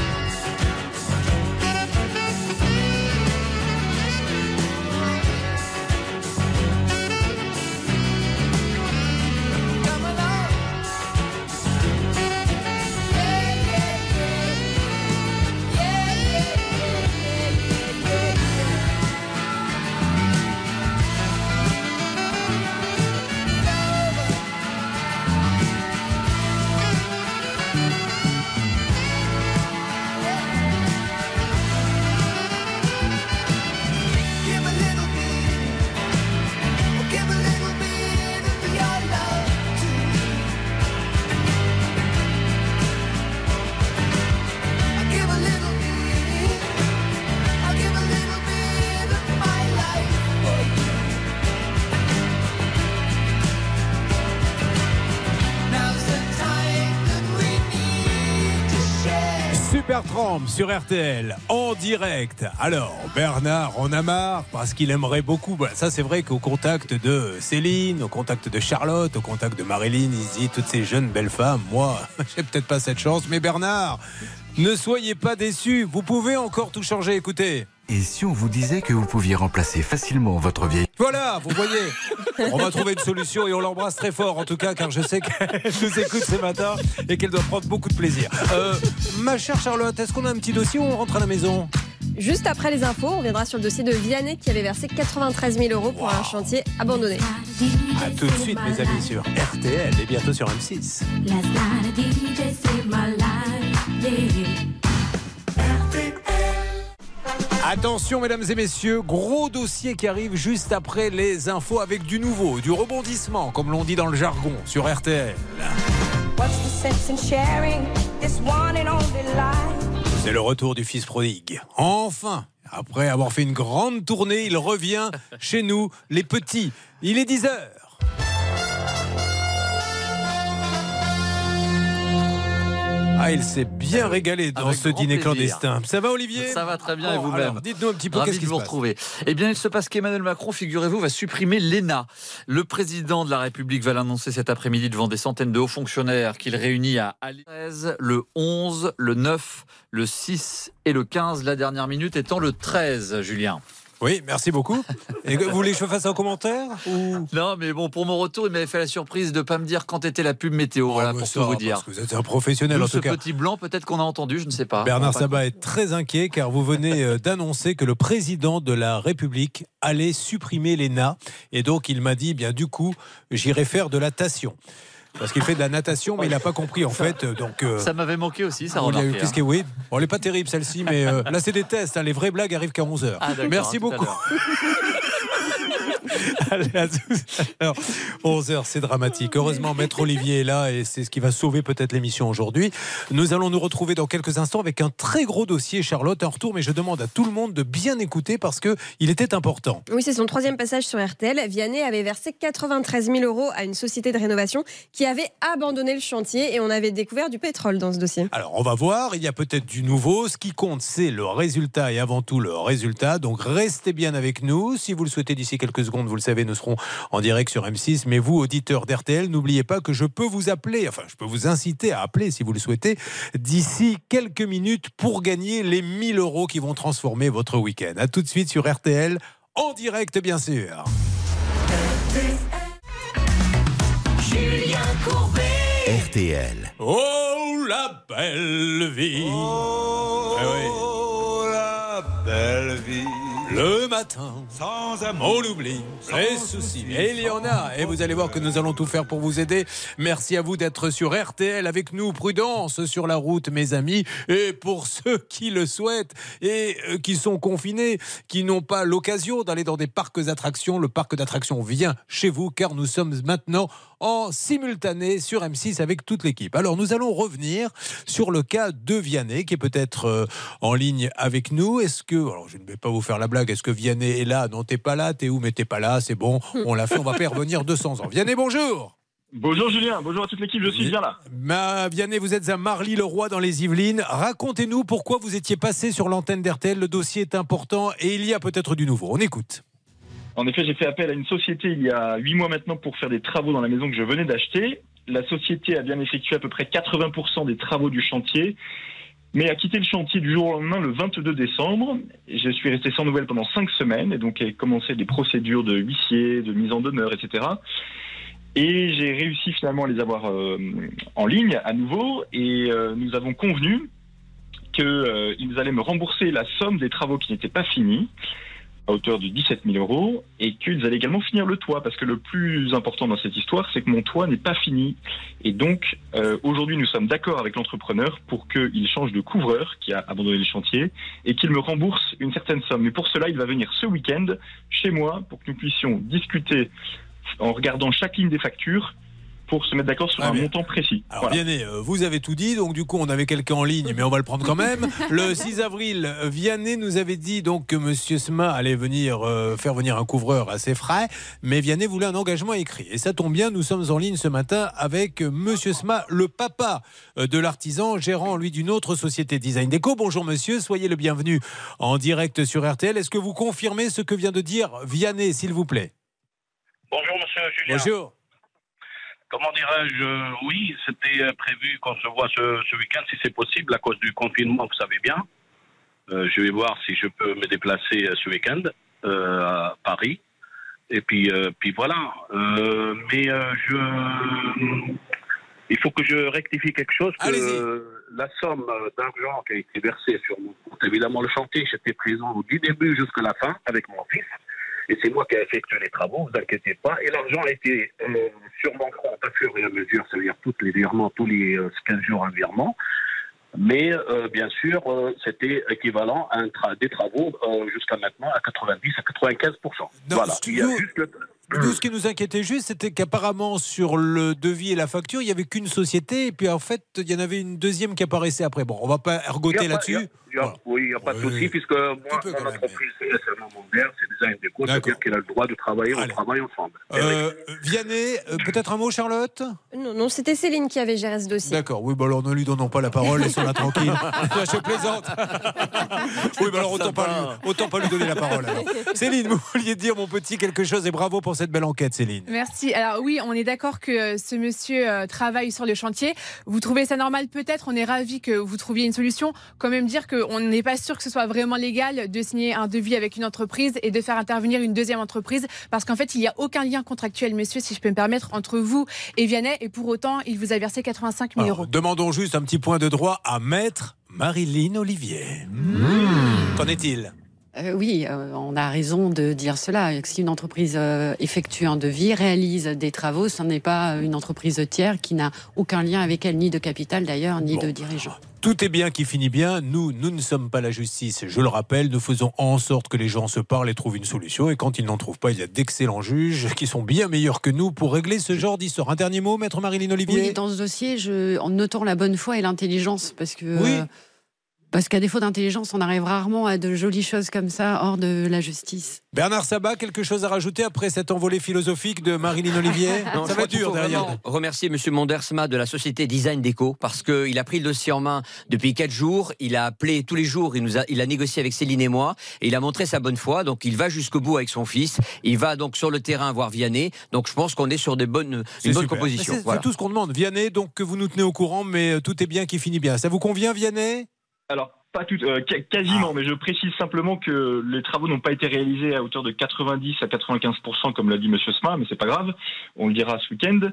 Come along. Yeah, yeah, yeah. Yeah, yeah, yeah, yeah, yeah, Give a little bit, oh, give a little bit of your love to me. I'll give a little bit, I'll give a little bit of my life for you. Now's the time that we need to share. Supertramp sur R T L en direct. Alors Bernard en a marre parce qu'il aimerait beaucoup. Bah, ça c'est vrai qu'au contact de Céline, au contact de Charlotte, au contact de Marilyn, il dit toutes ces jeunes belles femmes. Moi, j'ai peut-être pas cette chance, mais Bernard, ne soyez pas déçus. Vous pouvez encore tout changer. Écoutez. Et si on vous disait que vous pouviez remplacer facilement votre vieille... Voilà, vous voyez, on va trouver une solution et on l'embrasse très fort en tout cas, car je sais qu'elle nous écoute ce matin et qu'elle doit prendre beaucoup de plaisir. Euh, ma chère Charlotte, est-ce qu'on a un petit dossier ou on rentre à la maison ? Juste après les infos, on viendra sur le dossier de Vianney qui avait versé quatre-vingt-treize mille euros pour Wow. un chantier abandonné. A tout de suite mes amis sur R T L et bientôt sur M six. Attention mesdames et messieurs, gros dossier qui arrive juste après les infos avec du nouveau, du rebondissement comme l'on dit dans le jargon sur R T L. C'est le retour du fils prodigue. Enfin, après avoir fait une grande tournée, il revient chez nous, les petits. Il est dix heures. Ah, il s'est bien régalé dans Avec ce grand dîner plaisir. clandestin. Ça va Olivier ? Ça va très bien et Bon, vous-même. alors, dites-nous un petit peu Ravi qu'est-ce qui de se vous passe. retrouver. Eh bien, il se passe qu'Emmanuel Macron, figurez-vous, va supprimer l'E N A. Le président de la République va l'annoncer cet après-midi devant des centaines de hauts fonctionnaires qu'il réunit à le treize, le onze, le neuf, le six et le quinze. La dernière minute étant le treize, Julien. Oui, merci beaucoup. Et vous voulez que je fasse un commentaire ou... Non, mais bon, pour mon retour, il m'avait fait la surprise de ne pas me dire quand était la pub météo. Oh, voilà, mais pour ça, tout vous parce dire. que vous êtes un professionnel D'où en ce tout cas. petit blanc, peut-être qu'on a entendu, je ne sais pas. Bernard On va Sabat pas- est très inquiet car vous venez euh, d'annoncer que le président de la République allait supprimer l'E N A. Et donc il m'a dit, bien du coup, j'irai faire de la natation. Parce qu'il fait de la natation, mais il n'a pas compris en fait. Donc, euh, Ça m'avait manqué aussi, ça il y a eu- remarqué. qu'est-ce hein. que oui. Bon, elle n'est pas terrible celle-ci, mais euh, là c'est des tests. Hein, les vraies blagues arrivent qu'à onze heures. Ah, d'accord, Merci à tout à beaucoup. l'heure. Allez, à tout à l'heure. onze heures, c'est dramatique. Heureusement, Maître Olivier est là et c'est ce qui va sauver peut-être l'émission aujourd'hui. Nous allons nous retrouver dans quelques instants avec un très gros dossier, Charlotte, un retour, mais je demande à tout le monde de bien écouter parce qu'il était important. Oui, c'est son troisième passage sur R T L. Vianney avait versé quatre-vingt-treize mille euros à une société de rénovation qui avait abandonné le chantier et on avait découvert du pétrole dans ce dossier. Alors, on va voir, il y a peut-être du nouveau. Ce qui compte, c'est le résultat et avant tout le résultat. Donc, restez bien avec nous. Si vous le souhaitez, d'ici quelques secondes, vous le savez, nous serons en direct sur M six. Mais vous, auditeurs d'R T L, n'oubliez pas que je peux vous appeler, enfin, je peux vous inciter à appeler si vous le souhaitez, d'ici quelques minutes pour gagner les mille euros qui vont transformer votre week-end. A tout de suite sur R T L, en direct, bien sûr. Julien Courbet. R T L. Oh, la belle vie. Oh, Eh oui. la belle vie. Le matin, sans amour, on oublie les soucis. Et il y en a. Et vous allez voir que nous allons tout faire pour vous aider. Merci à vous d'être sur R T L avec nous. Prudence sur la route, mes amis. Et pour ceux qui le souhaitent et qui sont confinés, qui n'ont pas l'occasion d'aller dans des parcs d'attractions, le parc d'attractions vient chez vous car nous sommes maintenant en simultané sur M six avec toute l'équipe. Alors nous allons revenir sur le cas de Vianney qui est peut-être euh, en ligne avec nous. Est-ce que, alors je ne vais pas vous faire la blague, est-ce que Vianney est là? Non, t'es pas là, t'es où? Mais t'es pas là, c'est bon, on l'a fait, on va pas y revenir deux cents ans. Vianney, bonjour. Bonjour Julien, bonjour à toute l'équipe, je suis bien là. Ma Vianney, vous êtes à Marly-le-Roi dans les Yvelines. Racontez-nous pourquoi vous étiez passé sur l'antenne d'R T L. Le dossier est important et il y a peut-être du nouveau. On écoute. En effet, j'ai fait appel à une société il y a huit mois maintenant pour faire des travaux dans la maison que je venais d'acheter. La société a bien effectué à peu près quatre-vingts pour cent des travaux du chantier, mais a quitté le chantier du jour au lendemain le vingt-deux décembre. Je suis resté sans nouvelles pendant cinq semaines et donc a commencé des procédures de huissier, de mise en demeure, et cetera. Et j'ai réussi finalement à les avoir euh, en ligne à nouveau et euh, nous avons convenu qu'ils euh, allaient me rembourser la somme des travaux qui n'étaient pas finis, à hauteur de dix-sept mille euros, et qu'ils allaient également finir le toit, parce que le plus important dans cette histoire, c'est que mon toit n'est pas fini. Et donc, euh, aujourd'hui, nous sommes d'accord avec l'entrepreneur pour qu'il change de couvreur qui a abandonné le chantier, et qu'il me rembourse une certaine somme. Mais pour cela, il va venir ce week-end chez moi, pour que nous puissions discuter en regardant chaque ligne des factures, pour se mettre d'accord sur ah, un bien. montant précis. Alors voilà. Vianney, vous avez tout dit, donc du coup on avait quelqu'un en ligne, mais on va le prendre quand même. Le six avril, Vianney nous avait dit donc que Monsieur Sma allait venir euh, faire venir un couvreur à ses frais, mais Vianney voulait un engagement écrit. Et ça tombe bien, nous sommes en ligne ce matin avec Monsieur Sma, le papa de l'artisan, gérant lui d'une autre société Design Déco. Bonjour monsieur, soyez le bienvenu en direct sur R T L. Est-ce que vous confirmez ce que vient de dire Vianney, s'il vous plaît? Bonjour monsieur Julien. Bonjour. Comment dirais-je, euh, oui, c'était prévu qu'on se voit ce, ce week-end, si c'est possible, à cause du confinement, vous savez bien. Euh, je vais voir si je peux me déplacer ce week-end euh, à Paris. Et puis, euh, puis voilà. Euh, mais euh, je, il faut que je rectifie quelque chose. Que, euh, la somme d'argent qui a été versée sur mon compte, évidemment, le chantier, j'étais présent du début jusqu'à la fin avec mon fils. Et c'est moi qui ai effectué les travaux, vous inquiétez pas. Et l'argent a été euh, sur mon compte à fur et à mesure, c'est-à-dire tous les virements, tous les euh, quinze jours un virement. Mais euh, bien sûr, euh, c'était équivalent à un tra- des travaux euh, jusqu'à maintenant à quatre-vingt-dix à quatre-vingt-quinze pour cent. Non, voilà. Il y a juste le... Nous, ce qui nous inquiétait juste, c'était qu'apparemment sur le devis et la facture, il n'y avait qu'une société, et puis en fait, il y en avait une deuxième qui apparaissait après. Bon, on ne va pas ergoter là-dessus. Y a, y a, voilà. Oui, il n'y a pas de oui. souci, puisque moi, mon entreprise, c'est S M A Mondial, c'est Design Déco, c'est-à-dire qu'il a le droit de travailler, Allez. on travaille ensemble. Euh, Vianney, euh, peut-être un mot, Charlotte? Non, non, c'était Céline qui avait géré ce dossier. D'accord, oui, bah alors ne lui donnons pas la parole, laissons-la tranquille. Je plaisante. Oui, bah alors autant pas, lui, autant pas lui donner la parole. Alors. Céline, vous vouliez dire, mon petit, quelque chose, et bravo pour cette belle enquête, Céline. Merci. Alors oui, on est d'accord que ce monsieur euh, travaille sur le chantier. Vous trouvez ça normal peut-être? On est ravis que vous trouviez une solution. Quand même dire qu'on n'est pas sûr que ce soit vraiment légal de signer un devis avec une entreprise et de faire intervenir une deuxième entreprise, parce qu'en fait, il n'y a aucun lien contractuel, monsieur, si je peux me permettre, entre vous et Vianney, et pour autant, il vous a versé quatre-vingt-cinq mille euros. Demandons juste un petit point de droit à maître Marilyn Olivier. Mmh. Qu'en est-il? Euh, oui, euh, on a raison de dire cela. Si une entreprise euh, effectue un devis, réalise des travaux, ce n'est pas une entreprise tiers qui n'a aucun lien avec elle, ni de capital d'ailleurs, ni bon. de dirigeant. Tout est bien qui finit bien. Nous, nous ne sommes pas la justice. Je le rappelle, nous faisons en sorte que les gens se parlent et trouvent une solution. Et quand ils n'en trouvent pas, il y a d'excellents juges qui sont bien meilleurs que nous pour régler ce genre d'histoire. Un dernier mot, maître Marilyn Olivier? Oui, dans ce dossier, je, en notant la bonne foi et l'intelligence, parce que... Oui. Euh, Parce qu'à défaut d'intelligence, on arrive rarement à de jolies choses comme ça hors de la justice. Bernard Sabat, quelque chose à rajouter après cette envolée philosophique de Marilyn Olivier? Non, ça va être dur derrière. Remercier M. Mondersma de la société Design Déco, parce qu'il a pris le dossier en main depuis quatre jours. Il a appelé tous les jours, il, nous a, il a négocié avec Céline et moi, et il a montré sa bonne foi. Donc il va jusqu'au bout avec son fils. Il va donc sur le terrain voir Vianney. Donc je pense qu'on est sur des bonnes, une bonne composition. C'est, voilà. c'est tout ce qu'on demande. Vianney, donc que vous nous tenez au courant, mais tout est bien qui finit bien. Ça vous convient, Vianney? Alors, pas tout, euh, quasiment, ah. mais je précise simplement que les travaux n'ont pas été réalisés à hauteur de quatre-vingt-dix à quatre-vingt-quinze pour cent, comme l'a dit M. Sma, mais c'est pas grave, on le dira ce week-end.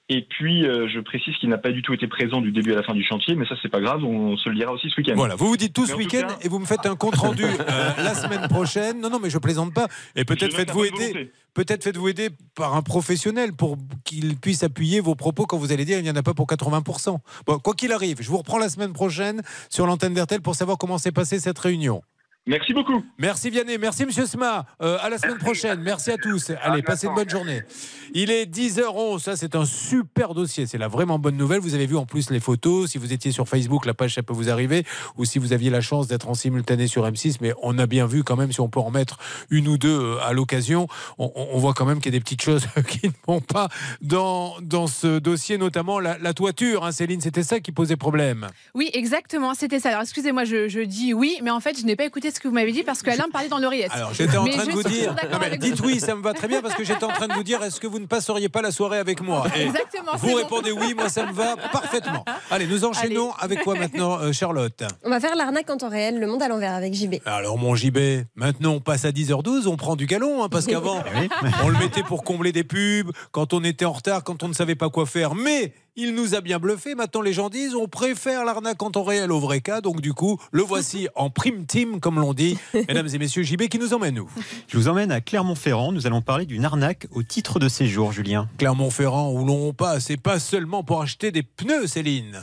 Et puis, euh, je précise qu'il n'a pas du tout été présent du début à la fin du chantier, mais ça, c'est pas grave, on se le dira aussi ce week-end. Voilà, vous vous dites tout Mais ce en tout week-end cas- et vous me faites un compte-rendu euh, la semaine prochaine. Non, non, mais je plaisante pas. Et peut-être Je note faites-vous la bonne aider. volonté. Peut-être faites-vous aider par un professionnel pour qu'il puisse appuyer vos propos quand vous allez dire il n'y en a pas pour quatre-vingts pour cent. Bon, quoi qu'il arrive, je vous reprends la semaine prochaine sur l'antenne d'R T L pour savoir comment s'est passée cette réunion. Merci beaucoup. Merci Vianney, merci Monsieur Sma. Euh, à la semaine prochaine. Merci à tous. Allez, passez une bonne journée. Il est dix heures onze. Ça, c'est un super dossier. C'est la vraiment bonne nouvelle. Vous avez vu en plus les photos. Si vous étiez sur Facebook, la page, ça peut vous arriver. Ou si vous aviez la chance d'être en simultané sur M six. Mais on a bien vu quand même, si on peut en mettre une ou deux à l'occasion, on, on voit quand même qu'il y a des petites choses qui ne vont pas dans, dans ce dossier, notamment la, la toiture. Hein, Céline, c'était ça qui posait problème. Oui, exactement, c'était ça. Alors excusez-moi, je, je dis oui, mais en fait, je n'ai pas écouté ce que vous m'avez dit parce qu'Alain me parlait dans l'oreillette. Alors j'étais en Mais train de je vous suis dire, d'accord non, mais avec dites vous. oui, ça me va très bien parce que j'étais en train de vous dire, est-ce que vous ne passeriez pas la soirée avec moi? Et Exactement, vous c'est répondez bon. oui, moi ça me va parfaitement. Allez, nous enchaînons avec quoi maintenant, euh, Charlotte? On va faire l'arnaque en temps réel, le monde à l'envers avec J B. Alors mon J B, maintenant on passe à dix heures douze, on prend du galon, hein, parce qu'avant on le mettait pour combler des pubs, quand on était en retard, quand on ne savait pas quoi faire, mais il nous a bien bluffé. Maintenant les gens disent on préfère l'arnaque en temps réel au vrai cas, donc du coup le voici en prime team comme l'on dit. Mesdames et messieurs, J B qui nous emmène où? Je vous emmène à Clermont-Ferrand. Nous allons parler d'une arnaque au titre de séjour, Julien. Clermont-Ferrand où l'on passe, c'est pas seulement pour acheter des pneus, Céline.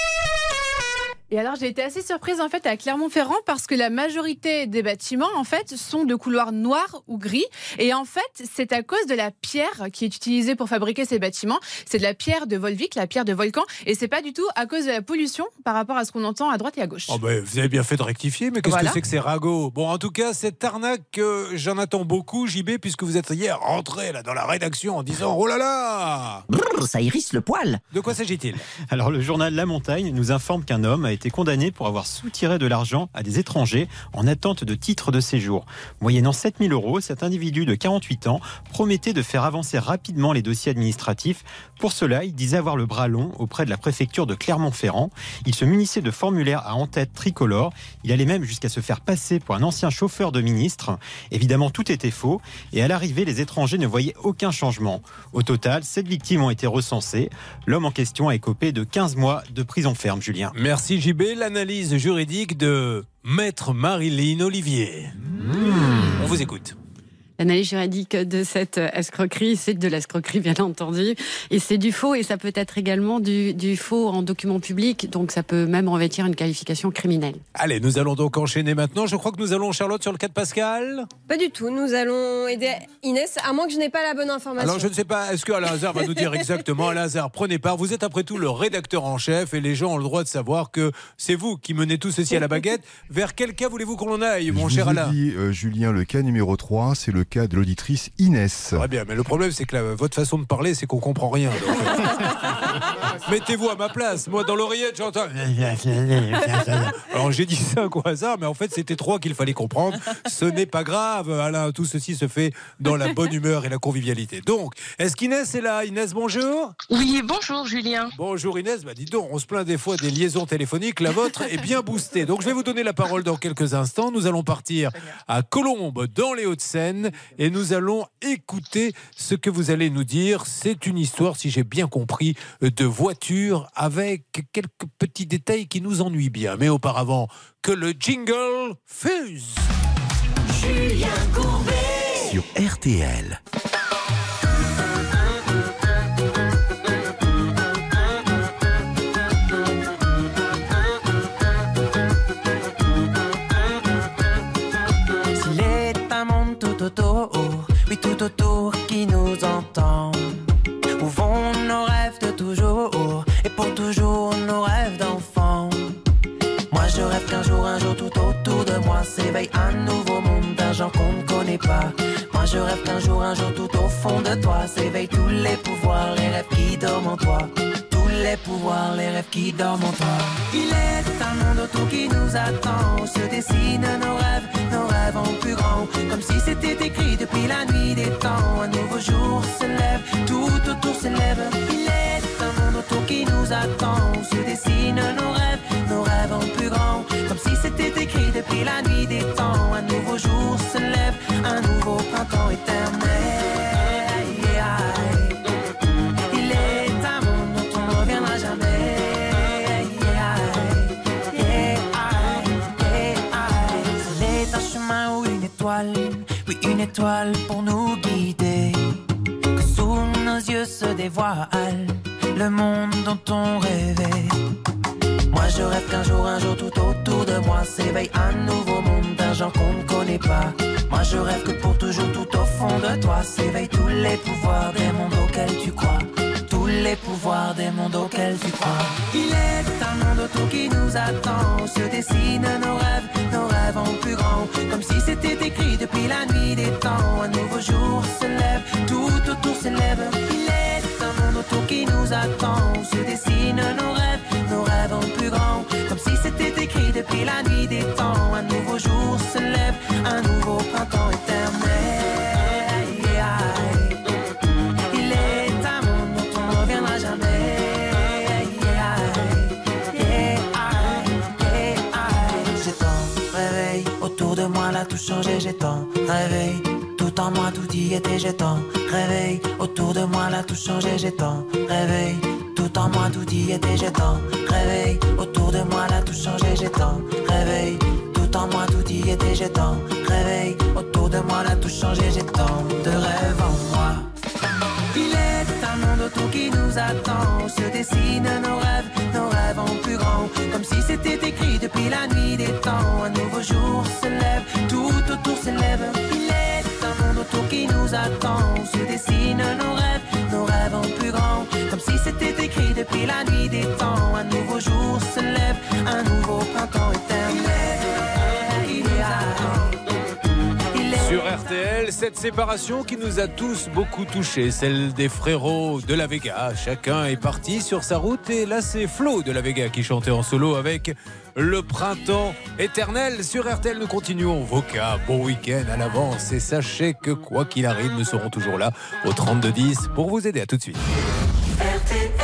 Et alors j'ai été assez surprise en fait à Clermont-Ferrand parce que la majorité des bâtiments en fait sont de couleur noire ou gris et en fait c'est à cause de la pierre qui est utilisée pour fabriquer ces bâtiments. C'est de la pierre de Volvic, la pierre de volcan, et c'est pas du tout à cause de la pollution par rapport à ce qu'on entend à droite et à gauche. Oh ben, vous avez bien fait de rectifier, mais qu'est-ce Voilà. que c'est que ces ragots? Bon, en tout cas, cette arnaque, euh, j'en attends beaucoup, J B, puisque vous êtes hier rentré là, dans la rédaction en disant « Oh là là !» Brrr, ça irrisse le poil. De quoi s'agit-il? Alors, le journal La Montagne nous informe qu'un homme a été condamné pour avoir soutiré de l'argent à des étrangers en attente de titre de séjour. Moyennant sept mille euros, cet individu de quarante-huit ans promettait de faire avancer rapidement les dossiers administratifs. Pour cela, il disait avoir le bras long auprès de la préfecture de Clermont-Ferrand. Il se munissait de formulaires à en-tête tricolore. Il allait même jusqu'à se faire passer pour un ancien chauffeur de ministre. Évidemment, tout était faux. Et à l'arrivée, les étrangers ne voyaient aucun changement. Au total, sept victimes ont été recensées. L'homme en question a écopé de quinze mois de prison ferme, Julien. Merci J B. L'analyse juridique de Maître Marilyn Olivier. On vous écoute. L'analyse juridique de cette escroquerie, c'est de l'escroquerie bien entendu, et c'est du faux, et ça peut être également du, du faux en document public, donc ça peut même revêtir une qualification criminelle. Allez, nous allons donc enchaîner maintenant. Je crois que nous allons, Charlotte, sur le cas de Pascal. Pas du tout, nous allons aider Inès, à moins que je n'ai pas la bonne information. Alors je ne sais pas, est-ce que Alain Hazard va nous dire exactement? Alain Hazard, prenez part. Vous êtes après tout le rédacteur en chef et les gens ont le droit de savoir que c'est vous qui menez tout ceci à la baguette. Vers quel cas voulez-vous qu'on en aille, mon Je cher vous ai Alain? dit, euh, Julien, le cas numéro trois, c'est le cas de l'auditrice Inès. Très bien, mais le problème c'est que la- votre façon de parler, c'est qu'on comprend rien. donc, euh, Mettez-vous à ma place. Moi, dans l'oreillette, j'entends. Alors j'ai dit ça au hasard, mais en fait c'était trois qu'il fallait comprendre. Ce n'est pas grave, Alain. Tout ceci se fait dans la bonne humeur et la convivialité. Donc, est-ce qu'Inès est là? Inès, bonjour. Oui, bonjour Julien. Bonjour Inès. Bah dis donc, on se plaint des fois des liaisons téléphoniques. La vôtre est bien boostée. Donc je vais vous donner la parole dans quelques instants. Nous allons partir à Colombes, dans les Hauts-de-Seine, et nous allons écouter ce que vous allez nous dire. C'est une histoire, si j'ai bien compris, de voiture avec quelques petits détails qui nous ennuient bien. Mais auparavant, que le jingle fuse. Julien Courbet Sur R T L. S'il est un monde tout autour, oui tout autour qui nous entend. Où vont nos rêves de toujours, et pour toujours nos rêves d'enfant. Moi je rêve qu'un jour, un jour tout autour de moi s'éveille un nouveau monde d'un genre qu'on ne connaît pas. Moi je rêve qu'un jour, un jour tout au fond de toi s'éveillent tous les pouvoirs, les rêves qui dorment en toi. Tous les pouvoirs, les rêves qui dorment en toi. Il est un monde autour qui nous attend, où se dessinent nos rêves, nos rêves en plus grand. Comme si c'était écrit depuis la nuit des temps. Un nouveau jour se lève, tout autour s'élève. Il est un monde autour qui nous attend, où se dessinent nos rêves, nos rêves en plus grand. Comme si c'était écrit depuis la nuit des temps. Un nouveau jour se lève, un nouveau printemps éternel. Il est un étoiles pour nous guider, que sous nos yeux se dévoile le monde dont on rêvait. Moi je rêve qu'un jour, un jour tout autour de moi s'éveille un nouveau monde d'un genre qu'on ne connaît pas. Moi je rêve que pour toujours tout au fond de toi s'éveillent tous les pouvoirs des mondes auxquels tu crois. Tous les pouvoirs des mondes auxquels tu crois. Il est un monde autour qui nous attend, où se dessinent nos rêves, nos rêves en plus grand. Comme si c'était écrit depuis la nuit des temps. Un nouveau jour se lève, tout autour s'élève. Il est un monde autour qui nous attend, où se dessinent nos rêves, nos rêves en plus grand. Comme si c'était écrit depuis la nuit des temps. Un nouveau jour se lève, un nouveau printemps éternel. Il est un monde dont on ne reviendra jamais. J'ai tant réveil autour de moi, là tout changé. J'ai tant réveil tout en moi, tout y était. J'ai tant réveil autour de moi, là tout changé. J'ai tant réveil tout en moi, tout y était. J'ai tant réveil autour de moi, là tout changé. J'ai tant réveil tout en moi, tout y était. J'ai tant réveil autour de moi, là tout changé. J'ai tant de rêves en moi. Il est un monde autour qui nous attend, où se dessinent nos rêves, nos rêves en plus grand. Comme si c'était écrit depuis la nuit des temps. Un nouveau jour se lève, tout autour s'élève. Il est un monde autour qui nous attend, où se dessinent nos rêves, nos rêves en plus grand. Comme si c'était écrit depuis la nuit des temps. Un nouveau jour se lève, un nouveau printemps éternel. Il est Sur R T L, cette séparation qui nous a tous beaucoup touchés, celle des frérots de la Vega. Chacun est parti sur sa route et là c'est Flo de la Vega qui chantait en solo avec Le Printemps Éternel. Sur R T L, nous continuons. Voca, bon week-end à l'avance et sachez que quoi qu'il arrive, nous serons toujours là au trente-deux dix pour vous aider. À tout de suite. R T L.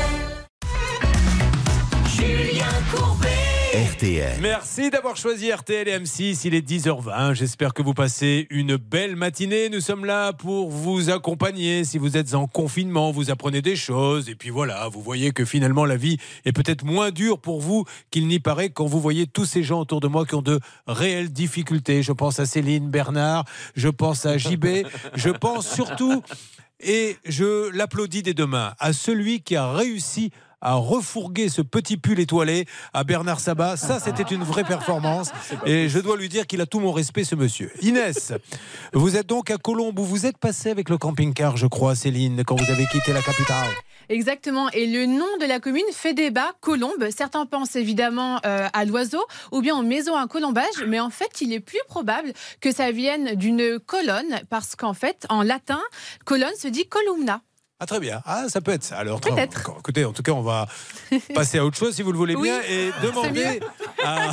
Julien Courbet. R T L. Merci d'avoir choisi R T L et M six, il est dix heures vingt. J'espère que vous passez une belle matinée. Nous sommes là pour vous accompagner. Si vous êtes en confinement, vous apprenez des choses. Et puis voilà, vous voyez que finalement la vie est peut-être moins dure pour vous qu'il n'y paraît quand vous voyez tous ces gens autour de moi qui ont de réelles difficultés. Je pense à Céline, Bernard, je pense à J B, je pense surtout, et je l'applaudis des deux mains, à celui qui a réussi à refourguer ce petit pull étoilé à Bernard Sabat. Ça, c'était une vraie performance. Et je dois lui dire qu'il a tout mon respect, ce monsieur. Inès, vous êtes donc à Colombes, où vous êtes passé avec le camping-car, je crois, Céline, quand vous avez quitté la capitale. Exactement. Et le nom de la commune fait débat, Colombes. Certains pensent évidemment euh, à l'oiseau ou bien aux maisons à colombage. Mais en fait, il est plus probable que ça vienne d'une colonne. Parce qu'en fait, en latin, colonne se dit columna. Ah, très bien. Ah, ça peut être ça. Alors, peut-être. En, écoutez, en tout cas, on va passer à autre chose si vous le voulez bien, oui, et demander à...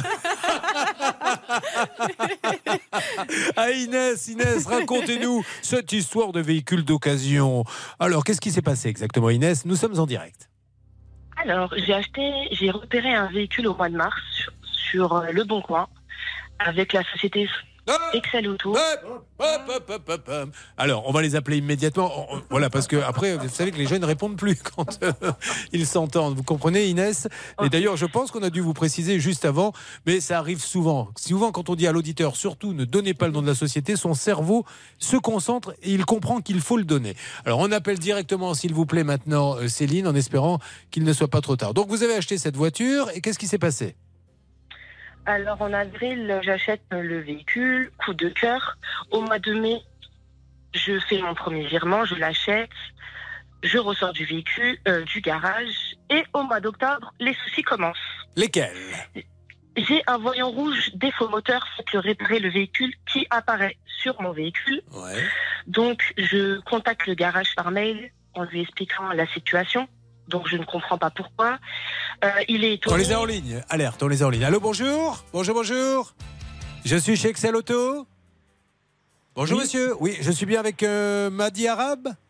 à Inès. Inès, racontez-nous cette histoire de véhicule d'occasion. Alors, qu'est-ce qui s'est passé exactement, Inès? Nous sommes en direct. Alors, j'ai acheté, j'ai repéré un véhicule au mois de mars sur, sur euh, Le Bon Coin avec la société Excel Auto. Hop, hop, hop, hop, hop, hop. Alors, on va les appeler immédiatement. Voilà, parce que après, vous savez que les jeunes ne répondent plus quand euh, ils s'entendent. Vous comprenez, Inès? Et d'ailleurs, je pense qu'on a dû vous préciser juste avant, mais ça arrive souvent. Souvent, quand on dit à l'auditeur, surtout, ne donnez pas le nom de la société, son cerveau se concentre et il comprend qu'il faut le donner. Alors, on appelle directement, s'il vous plaît, maintenant Céline, en espérant qu'il ne soit pas trop tard. Donc, vous avez acheté cette voiture et qu'est-ce qui s'est passé? Alors, en avril, j'achète le véhicule, coup de cœur. Au mois de mai, je fais mon premier virement, je l'achète. Je ressors du véhicule, euh, du garage. Et au mois d'octobre, les soucis commencent. Lesquels? J'ai un voyant rouge défaut moteur, faites-le réparer le véhicule, qui apparaît sur mon véhicule. Ouais. Donc, je contacte le garage par mail en lui expliquant la situation. Donc je ne comprends pas pourquoi. Euh, il est étonné. On les a en ligne. Alerte, on les a en ligne. Allô, bonjour. Bonjour, bonjour. Je suis chez Excel Auto. Bonjour, oui. Monsieur. Oui, je suis bien avec euh, Madi Arabe.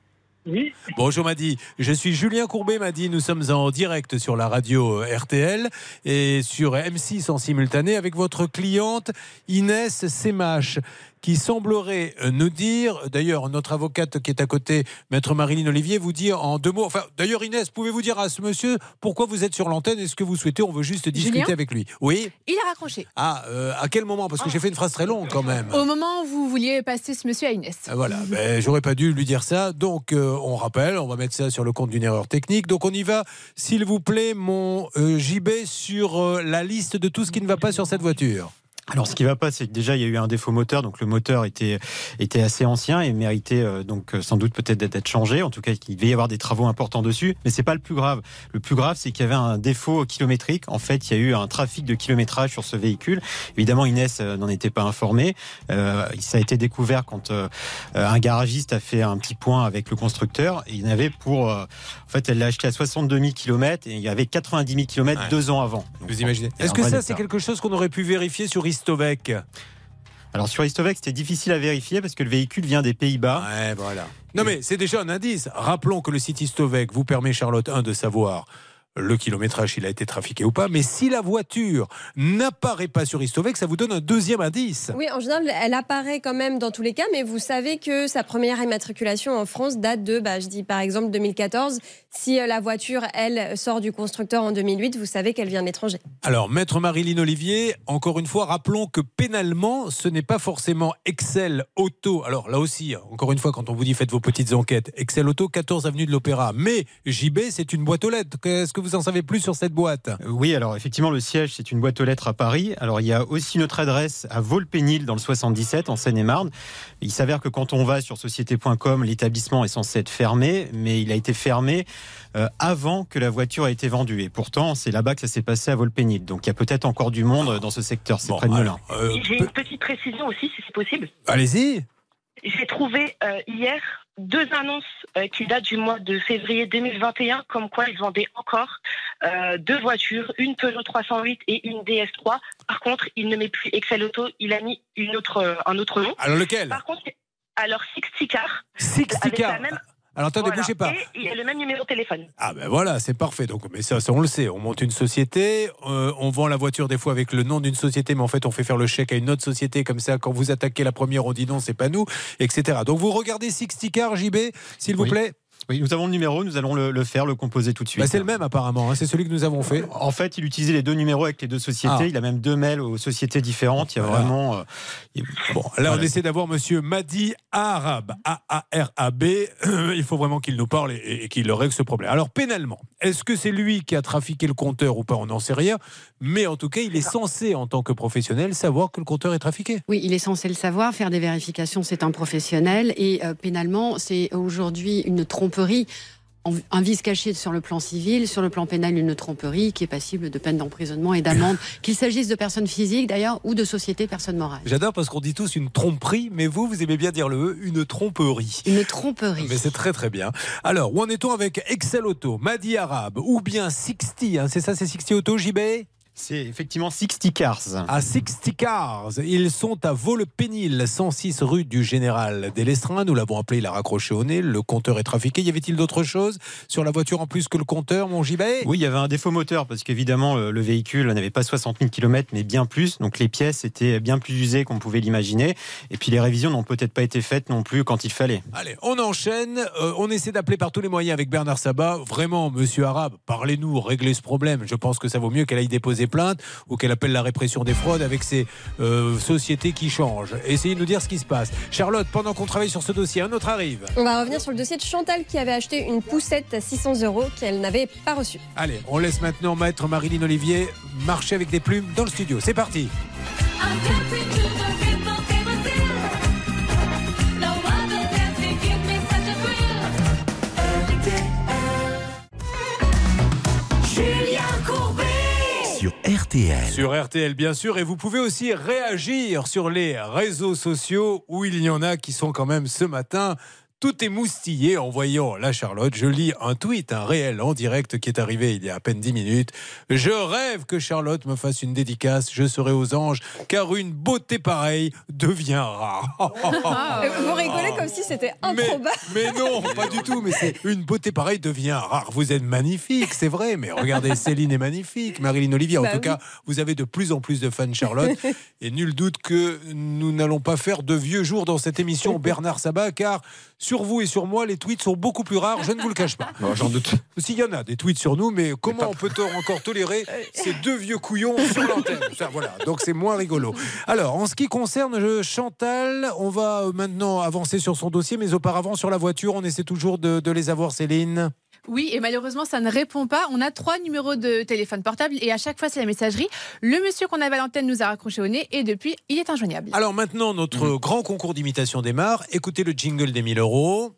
Oui. Bonjour Madi, je suis Julien Courbet Madi, nous sommes en direct sur la radio R T L et sur M six en simultané avec votre cliente Inès Semache qui semblerait nous dire, d'ailleurs notre avocate qui est à côté, maître Marilyn Olivier, vous dire en deux mots, enfin d'ailleurs Inès, pouvez-vous dire à ce monsieur pourquoi vous êtes sur l'antenne et ce que vous souhaitez, on veut juste discuter Julien avec lui. Oui. Il a raccroché. Ah, euh, à quel moment? Parce que j'ai fait une phrase très longue quand même. Au moment où vous vouliez passer ce monsieur à Inès. Ah, voilà, ben, j'aurais pas dû lui dire ça, donc euh, on rappelle, on va mettre ça sur le compte d'une erreur technique, donc on y va, s'il vous plaît, mon euh, J B, sur euh, la liste de tout ce qui ne va pas sur cette voiture. Alors, ce qui ne va pas, c'est que déjà, il y a eu un défaut moteur. Donc, le moteur était, était assez ancien et méritait euh, donc sans doute peut-être d'être changé. En tout cas, il devait y avoir des travaux importants dessus. Mais c'est pas le plus grave. Le plus grave, c'est qu'il y avait un défaut kilométrique. En fait, il y a eu un trafic de kilométrage sur ce véhicule. Évidemment, Inès euh, n'en était pas informée. Euh, ça a été découvert quand euh, un garagiste a fait un petit point avec le constructeur. Et il y en avait pour... Euh, en fait, elle l'a acheté à soixante-deux mille kilomètres et il y avait quatre-vingt-dix mille kilomètres ouais. deux ans avant. Donc, vous imaginez. Est-ce que ça, c'est quelque chose qu'on aurait pu vérifier sur Istovec? Alors sur Istovec, c'était difficile à vérifier parce que le véhicule vient des Pays-Bas. Ouais, voilà. Non mais c'est déjà un indice. Rappelons que le site Istovec vous permet, Charlotte, un, de savoir le kilométrage, s'il a été trafiqué ou pas. Mais si la voiture n'apparaît pas sur Istovec, ça vous donne un deuxième indice. Oui, en général, elle apparaît quand même dans tous les cas, mais vous savez que sa première immatriculation en France date de, bah, je dis par exemple deux mille quatorze. Si la voiture, elle, sort du constructeur en deux mille huit, vous savez qu'elle vient de l'étranger. Alors, maître Marilyn Olivier, encore une fois, rappelons que pénalement, ce n'est pas forcément Excel Auto. Alors là aussi, encore une fois, quand on vous dit faites vos petites enquêtes, Excel Auto, quatorze avenue de l'Opéra. Mais J B, c'est une boîte aux lettres. Qu'est-ce que vous en savez plus sur cette boîte? Oui, alors effectivement, le siège, c'est une boîte aux lettres à Paris. Alors, il y a aussi notre adresse à Volpénil, dans le soixante-dix-sept, en Seine-et-Marne. Il s'avère que quand on va sur société point com, l'établissement est censé être fermé, mais il a été fermé euh, avant que la voiture ait été vendue. Et pourtant, c'est là-bas que ça s'est passé à Volpénil. Donc, il y a peut-être encore du monde dans ce secteur. C'est bon, près de Melun. Euh, J'ai une petite précision aussi, si c'est possible. Allez-y. J'ai trouvé euh, hier deux annonces euh, qui datent du mois de février deux mille vingt et un, comme quoi ils vendaient encore euh, deux voitures, une Peugeot trois cent huit et une D S trois. Par contre, il ne met plus Excel Auto, il a mis une autre, euh, un autre nom. Alors lequel? Par contre, alors sixty Car. sixty Car. Alors attendez, voilà. bougez pas. Et il a le même numéro de téléphone. Ah ben voilà, c'est parfait. Donc, mais ça, ça on le sait. On monte une société, euh, on vend la voiture des fois avec le nom d'une société, mais en fait on fait faire le chèque à une autre société. Comme ça, quand vous attaquez la première, on dit non, c'est pas nous, et cetera. Donc vous regardez sixty Car, J B, s'il vous oui. plaît. Oui, nous avons le numéro, nous allons le, le faire, le composer tout de suite. Bah c'est le même apparemment, hein, c'est celui que nous avons fait. En fait, il utilisait les deux numéros avec les deux sociétés. Ah. Il a même deux mails aux sociétés différentes. Il y a voilà. vraiment. Euh, il... Bon, là, voilà. On essaie d'avoir Monsieur Madi Arab, A A R A B. Il faut vraiment qu'il nous parle et, et qu'il règle ce problème. Alors pénalement, est-ce que c'est lui qui a trafiqué le compteur ou pas? On n'en sait rien. Mais en tout cas, il est censé, en tant que professionnel, savoir que le compteur est trafiqué. Oui, il est censé le savoir. Faire des vérifications, c'est un professionnel. Et euh, pénalement, c'est aujourd'hui une tromperie. Un vice caché sur le plan civil, sur le plan pénal, une tromperie qui est passible de peine d'emprisonnement et d'amende, qu'il s'agisse de personnes physiques d'ailleurs ou de sociétés, personnes morales. J'adore parce qu'on dit tous une tromperie, mais vous, vous aimez bien dire le E, une tromperie. Une tromperie. Mais c'est très très bien. Alors, où en est-on avec Excel Auto, Madi Arab ou bien sixty, hein, c'est ça, c'est sixty Auto, J B? C'est effectivement sixty Cars. À sixty Cars, ils sont à Volpénil, cent six rue du Général Delestraint. Nous l'avons appelé, il a raccroché au nez. Le compteur est trafiqué. Y avait-il d'autres choses sur la voiture en plus que le compteur, mon J B? Oui, il y avait un défaut moteur parce qu'évidemment, le véhicule n'avait pas soixante mille kilomètres, mais bien plus. Donc les pièces étaient bien plus usées qu'on pouvait l'imaginer. Et puis les révisions n'ont peut-être pas été faites non plus quand il fallait. Allez, on enchaîne. Euh, on essaie d'appeler par tous les moyens avec Bernard Sabat. Vraiment, monsieur Arabe, parlez-nous, réglez ce problème. Je pense que ça vaut mieux qu'elle aille déposer plainte ou qu'elle appelle la répression des fraudes avec ces euh, sociétés qui changent. Essayez de nous dire ce qui se passe. Charlotte, pendant qu'on travaille sur ce dossier, un autre arrive. On va revenir sur le dossier de Chantal qui avait acheté une poussette à six cents euros qu'elle n'avait pas reçue. Allez, on laisse maintenant maître Marilyn Olivier marcher avec des plumes dans le studio. C'est parti. Sur R T L. Sur R T L, bien sûr. Et vous pouvez aussi réagir sur les réseaux sociaux où il y en a qui sont quand même ce matin tout émoustillé en voyant la Charlotte. Je lis un tweet, un réel en direct qui est arrivé il y a à peine dix minutes. Je rêve que Charlotte me fasse une dédicace. Je serai aux anges, car une beauté pareille devient rare. Vous rigolez comme si c'était improbable. Mais, mais non, pas du tout. Mais c'est une beauté pareille devient rare. Vous êtes magnifique, c'est vrai. Mais regardez, Céline est magnifique. Marilyn Olivier, en Bah tout oui. cas, vous avez de plus en plus de fans Charlotte. Et nul doute que nous n'allons pas faire de vieux jours dans cette émission Bernard Sabat, car sur vous et sur moi, les tweets sont beaucoup plus rares, je ne vous le cache pas. Non, j'en doute. S'il y en a des tweets sur nous, mais comment on peut encore tolérer ces deux vieux couillons sur l'antenne? Ça, voilà, donc c'est moins rigolo. Alors, en ce qui concerne je, Chantal, on va maintenant avancer sur son dossier, mais auparavant sur la voiture, on essaie toujours de, de les avoir, Céline. Oui, et malheureusement, ça ne répond pas. On a trois numéros de téléphone portable et à chaque fois, c'est la messagerie. Le monsieur qu'on avait à l'antenne nous a raccroché au nez et depuis, il est injoignable. Alors maintenant, notre mmh. grand concours d'imitation démarre. Écoutez le jingle des mille euros.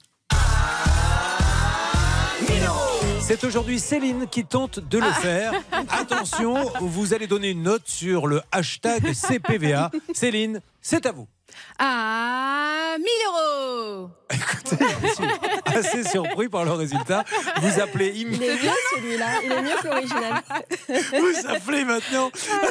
C'est aujourd'hui Céline qui tente de le faire. Attention, vous allez donner une note sur le hashtag C P V A. Céline, c'est à vous. Ah, mille euros. Écoutez, je suis assez surpris par le résultat. Vous appelez immédiatement. Il est bien celui-là, il est mieux que l'original. Vous appelez maintenant.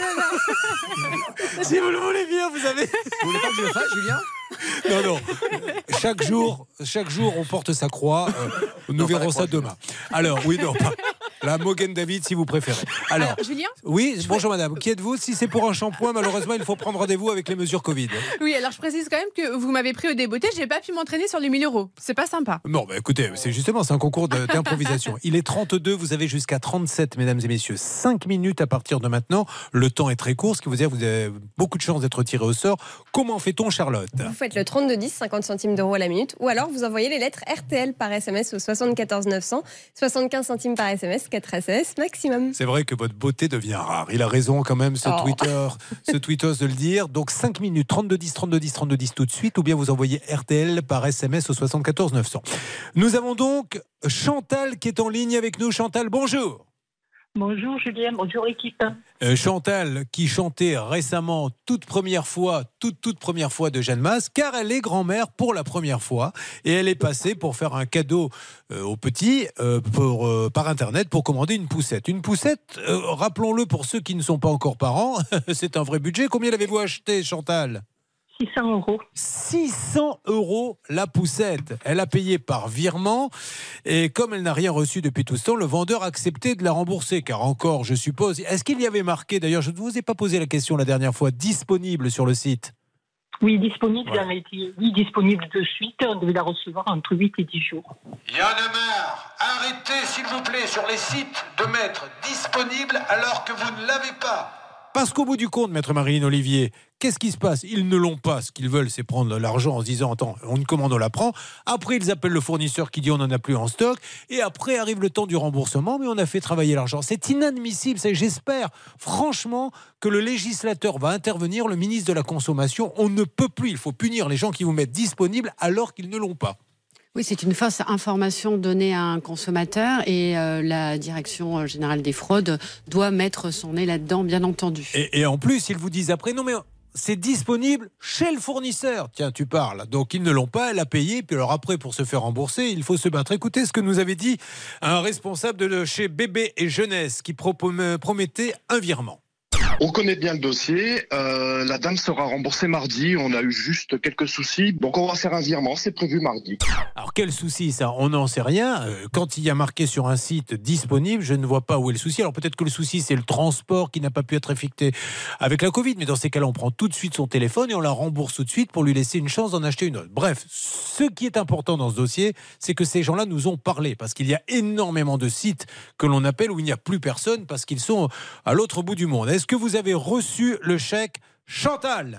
Si vous le voulez bien, vous avez. Vous voulez pas que je le fasse, Julien ? Non, non. Chaque jour, chaque jour, on porte sa croix. Euh, nous non, verrons ça demain. Alors, oui, non, pas. La Mogen David, si vous préférez. Alors, Alors Julien ? Oui, bonjour madame. Qui êtes-vous ? Si c'est pour un shampoing, malheureusement, il faut prendre rendez-vous avec les mesures Covid. Oui, alors je précise quand même que vous m'avez pris au débeauté, j'ai pas pu m'entraîner sur les mille euros. C'est pas sympa. Non, bah écoutez, c'est justement, c'est un concours de, d'improvisation. Il est trente-deux, vous avez jusqu'à trente-sept, mesdames et messieurs. cinq minutes à partir de maintenant. Le temps est très court, ce qui veut dire que vous avez beaucoup de chances d'être tiré au sort. Comment fait-on, Charlotte ? Vous faites le trente-deux dix, cinquante centimes d'euros à la minute, ou alors vous envoyez les lettres R T L par S M S au soixante-quatorze neuf cents, soixante-quinze centimes par S M S, quatre S M S maximum. C'est vrai que votre beauté devient rare. Il a raison quand même, ce Oh. Twitter, ce tweetos de le dire. Donc cinq minutes, trente-deux dix, trente-deux dix, trente-deux dix tout de suite, ou bien vous envoyez R T L par S M S au soixante-quatorze neuf cents. Nous avons donc Chantal qui est en ligne avec nous. Chantal, bonjour. Bonjour Julien, bonjour équipe. Euh, Chantal qui chantait récemment toute première fois, toute toute première fois de Jeanne Masse, car elle est grand-mère pour la première fois et elle est passée pour faire un cadeau euh, aux petits euh, pour, euh, par internet pour commander une poussette. Une poussette, euh, rappelons-le pour ceux qui ne sont pas encore parents, c'est un vrai budget. Combien l'avez-vous acheté, Chantal ? six cents euros. six cents euros la poussette. Elle a payé par virement et comme elle n'a rien reçu depuis tout ce temps, le vendeur a accepté de la rembourser. Car encore, je suppose, est-ce qu'il y avait marqué, d'ailleurs je ne vous ai pas posé la question la dernière fois, disponible sur le site ? Oui, disponible, Ouais. elle a été, oui, disponible de suite. On devait la recevoir entre huit et dix jours. Il y en a marre. Arrêtez, s'il vous plaît, sur les sites de mettre disponible alors que vous ne l'avez pas. Parce qu'au bout du compte, maître Marilyn Olivier, qu'est-ce qui se passe ? Ils ne l'ont pas. Ce qu'ils veulent, c'est prendre l'argent en se disant, attends, on une commande, on la prend. Après, ils appellent le fournisseur qui dit, on n'en a plus en stock. Et après, arrive le temps du remboursement, mais on a fait travailler l'argent. C'est inadmissible. Ça, j'espère franchement que le législateur va intervenir, le ministre de la Consommation. On ne peut plus. Il faut punir les gens qui vous mettent disponible alors qu'ils ne l'ont pas. Oui, c'est une fausse information donnée à un consommateur et euh, la Direction générale des fraudes doit mettre son nez là-dedans, bien entendu. Et, et en plus, ils vous disent après, non mais c'est disponible chez le fournisseur. Tiens, tu parles. Donc ils ne l'ont pas, elle a payé. Puis alors après, pour se faire rembourser, il faut se battre. Écoutez ce que nous avait dit un responsable de chez Bébé et Jeunesse qui promettait un virement. On connaît bien le dossier. Euh, la dame sera remboursée mardi. On a eu juste quelques soucis. Donc on va faire un virement. C'est prévu mardi. Alors quel souci ça ? On n'en sait rien. Euh, quand il y a marqué sur un site disponible, je ne vois pas où est le souci. Alors peut-être que le souci c'est le transport qui n'a pas pu être effectué avec la Covid. Mais dans ces cas-là, on prend tout de suite son téléphone et on la rembourse tout de suite pour lui laisser une chance d'en acheter une autre. Bref, ce qui est important dans ce dossier, c'est que ces gens-là nous ont parlé. Parce qu'il y a énormément de sites que l'on appelle où il n'y a plus personne parce qu'ils sont à l'autre bout du monde. Est-ce que vous avez reçu le chèque, Chantal ?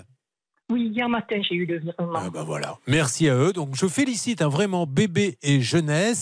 Oui, hier matin, j'ai eu le virement. Ah bah voilà. Merci à eux. Donc je félicite hein, vraiment Bébé et Jeunesse.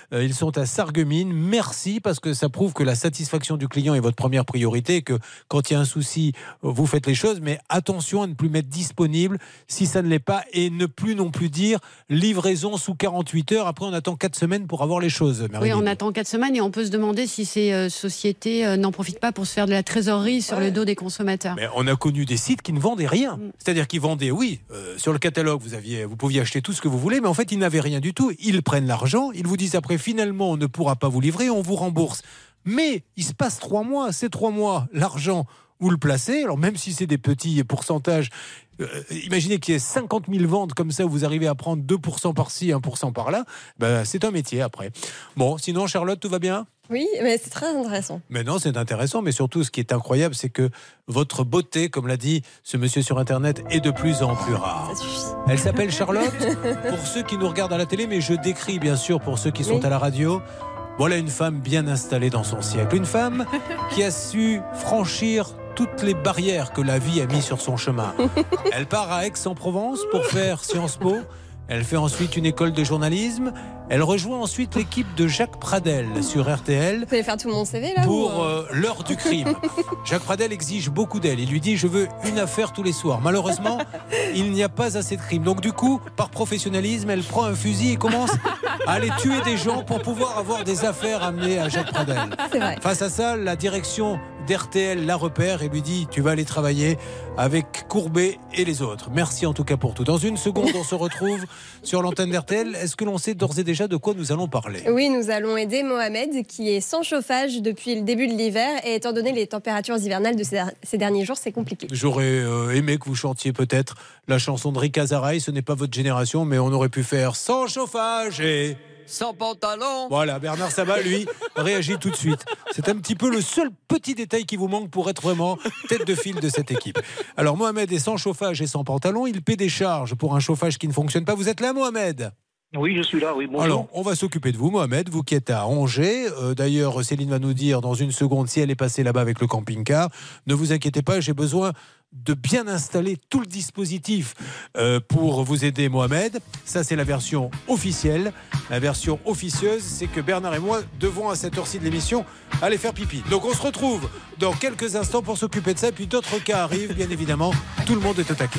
Euh, ils sont à Sarreguemines. Merci, parce que ça prouve que la satisfaction du client est votre première priorité, que quand il y a un souci, vous faites les choses, mais attention à ne plus mettre disponible si ça ne l'est pas, et ne plus non plus dire livraison sous quarante-huit heures. Après, on attend quatre semaines pour avoir les choses. Oui, on attend quatre semaines et on peut se demander si ces euh, sociétés euh, n'en profitent pas pour se faire de la trésorerie sur ouais. le dos des consommateurs. Mais on a connu des sites qui ne vendaient rien. Mm. C'est-à-dire qu'ils vendaient, oui, euh, sur le catalogue, vous, aviez, vous pouviez acheter tout ce que vous voulez, mais en fait, ils n'avaient rien du tout. Ils prennent l'argent, ils vous disent après, finalement, on ne pourra pas vous livrer, on vous rembourse. Mais il se passe trois mois. Ces trois mois, l'argent, vous le placez. Alors même si c'est des petits pourcentages, euh, imaginez qu'il y ait cinquante mille ventes comme ça, où vous arrivez à prendre deux pour cent par-ci, un pour cent par-là, ben, c'est un métier après. Bon, sinon Charlotte, tout va bien ? Oui, mais c'est très intéressant. Mais non, c'est intéressant, mais surtout ce qui est incroyable, c'est que votre beauté, comme l'a dit ce monsieur sur Internet, est de plus en plus rare. Ça suffit. Elle s'appelle Charlotte, pour ceux qui nous regardent à la télé, mais je décris bien sûr pour ceux qui sont oui. à la radio. Voilà une femme bien installée dans son siècle. Une femme qui a su franchir toutes les barrières que la vie a mis sur son chemin. Elle part à Aix-en-Provence pour faire Sciences Po. Elle fait ensuite une école de journalisme. Elle rejoint ensuite l'équipe de Jacques Pradel sur R T L. Vous allez faire tout mon C V là pour euh, l'heure du crime. Jacques Pradel exige beaucoup d'elle. Il lui dit « Je veux une affaire tous les soirs ». Malheureusement, il n'y a pas assez de crimes. Donc du coup, par professionnalisme, elle prend un fusil et commence à aller tuer des gens pour pouvoir avoir des affaires amenées à Jacques Pradel. C'est vrai. Face à ça, la direction d'R T L la repère et lui dit « Tu vas aller travailler avec Courbet et les autres ». Merci en tout cas pour tout. Dans une seconde, on se retrouve sur l'antenne d'R T L. Est-ce que l'on sait d'ores et déjà de quoi nous allons parler ? Oui, nous allons aider Mohamed qui est sans chauffage depuis le début de l'hiver, et étant donné les températures hivernales de ces, ces derniers jours, c'est compliqué. J'aurais euh, aimé que vous chantiez peut-être la chanson de Rick Azaray. Ce n'est pas votre génération, mais on aurait pu faire sans chauffage et... sans pantalon. Voilà, Bernard Sabat, lui, réagit tout de suite. C'est un petit peu le seul petit détail qui vous manque pour être vraiment tête de file de cette équipe. Alors, Mohamed est sans chauffage et sans pantalon. Il paie des charges pour un chauffage qui ne fonctionne pas. Vous êtes là, Mohamed ? Oui, je suis là, oui, bonjour. Alors, on va s'occuper de vous, Mohamed, vous qui êtes à Angers. Euh, d'ailleurs, Céline va nous dire dans une seconde si elle est passée là-bas avec le camping-car. Ne vous inquiétez pas, j'ai besoin de bien installer tout le dispositif euh, pour vous aider, Mohamed. Ça, c'est la version officielle. La version officieuse, c'est que Bernard et moi devons, à cette heure-ci de l'émission, aller faire pipi. Donc, on se retrouve dans quelques instants pour s'occuper de ça. Et puis, d'autres cas arrivent, bien évidemment. Tout le monde est au taquet.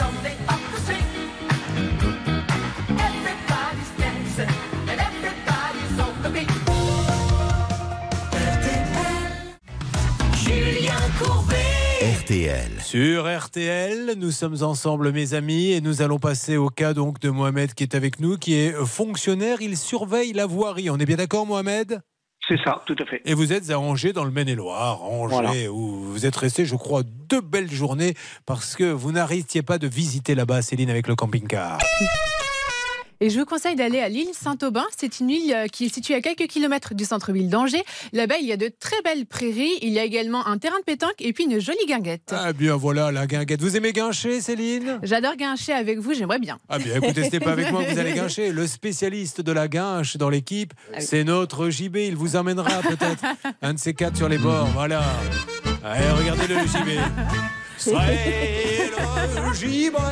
Julien Courbet. R T L. Sur R T L, nous sommes ensemble, mes amis, et nous allons passer au cas donc de Mohamed qui est avec nous, qui est fonctionnaire. Il surveille la voirie. On est bien d'accord, Mohamed ? C'est ça, tout à fait. Et vous êtes à Angers, dans le Maine-et-Loire. Angers, voilà. Où vous êtes resté, je crois, deux belles journées parce que vous n'arrêtiez pas de visiter là-bas, Céline, avec le camping-car. Et je vous conseille d'aller à l'île Saint-Aubin. C'est une île qui est située à quelques kilomètres du centre-ville d'Angers. Là-bas, il y a de très belles prairies. Il y a également un terrain de pétanque et puis une jolie guinguette. Ah bien, voilà, la guinguette. Vous aimez guincher, Céline ? J'adore guincher avec vous, j'aimerais bien. Ah bien, écoutez, ce n'est pas avec moi que vous allez guincher. Le spécialiste de la guinche dans l'équipe, ah oui. c'est notre J B. Il vous emmènera peut-être un de ces quatre sur les bords. Voilà. Allez, regardez-le, le J B. C'est le J B.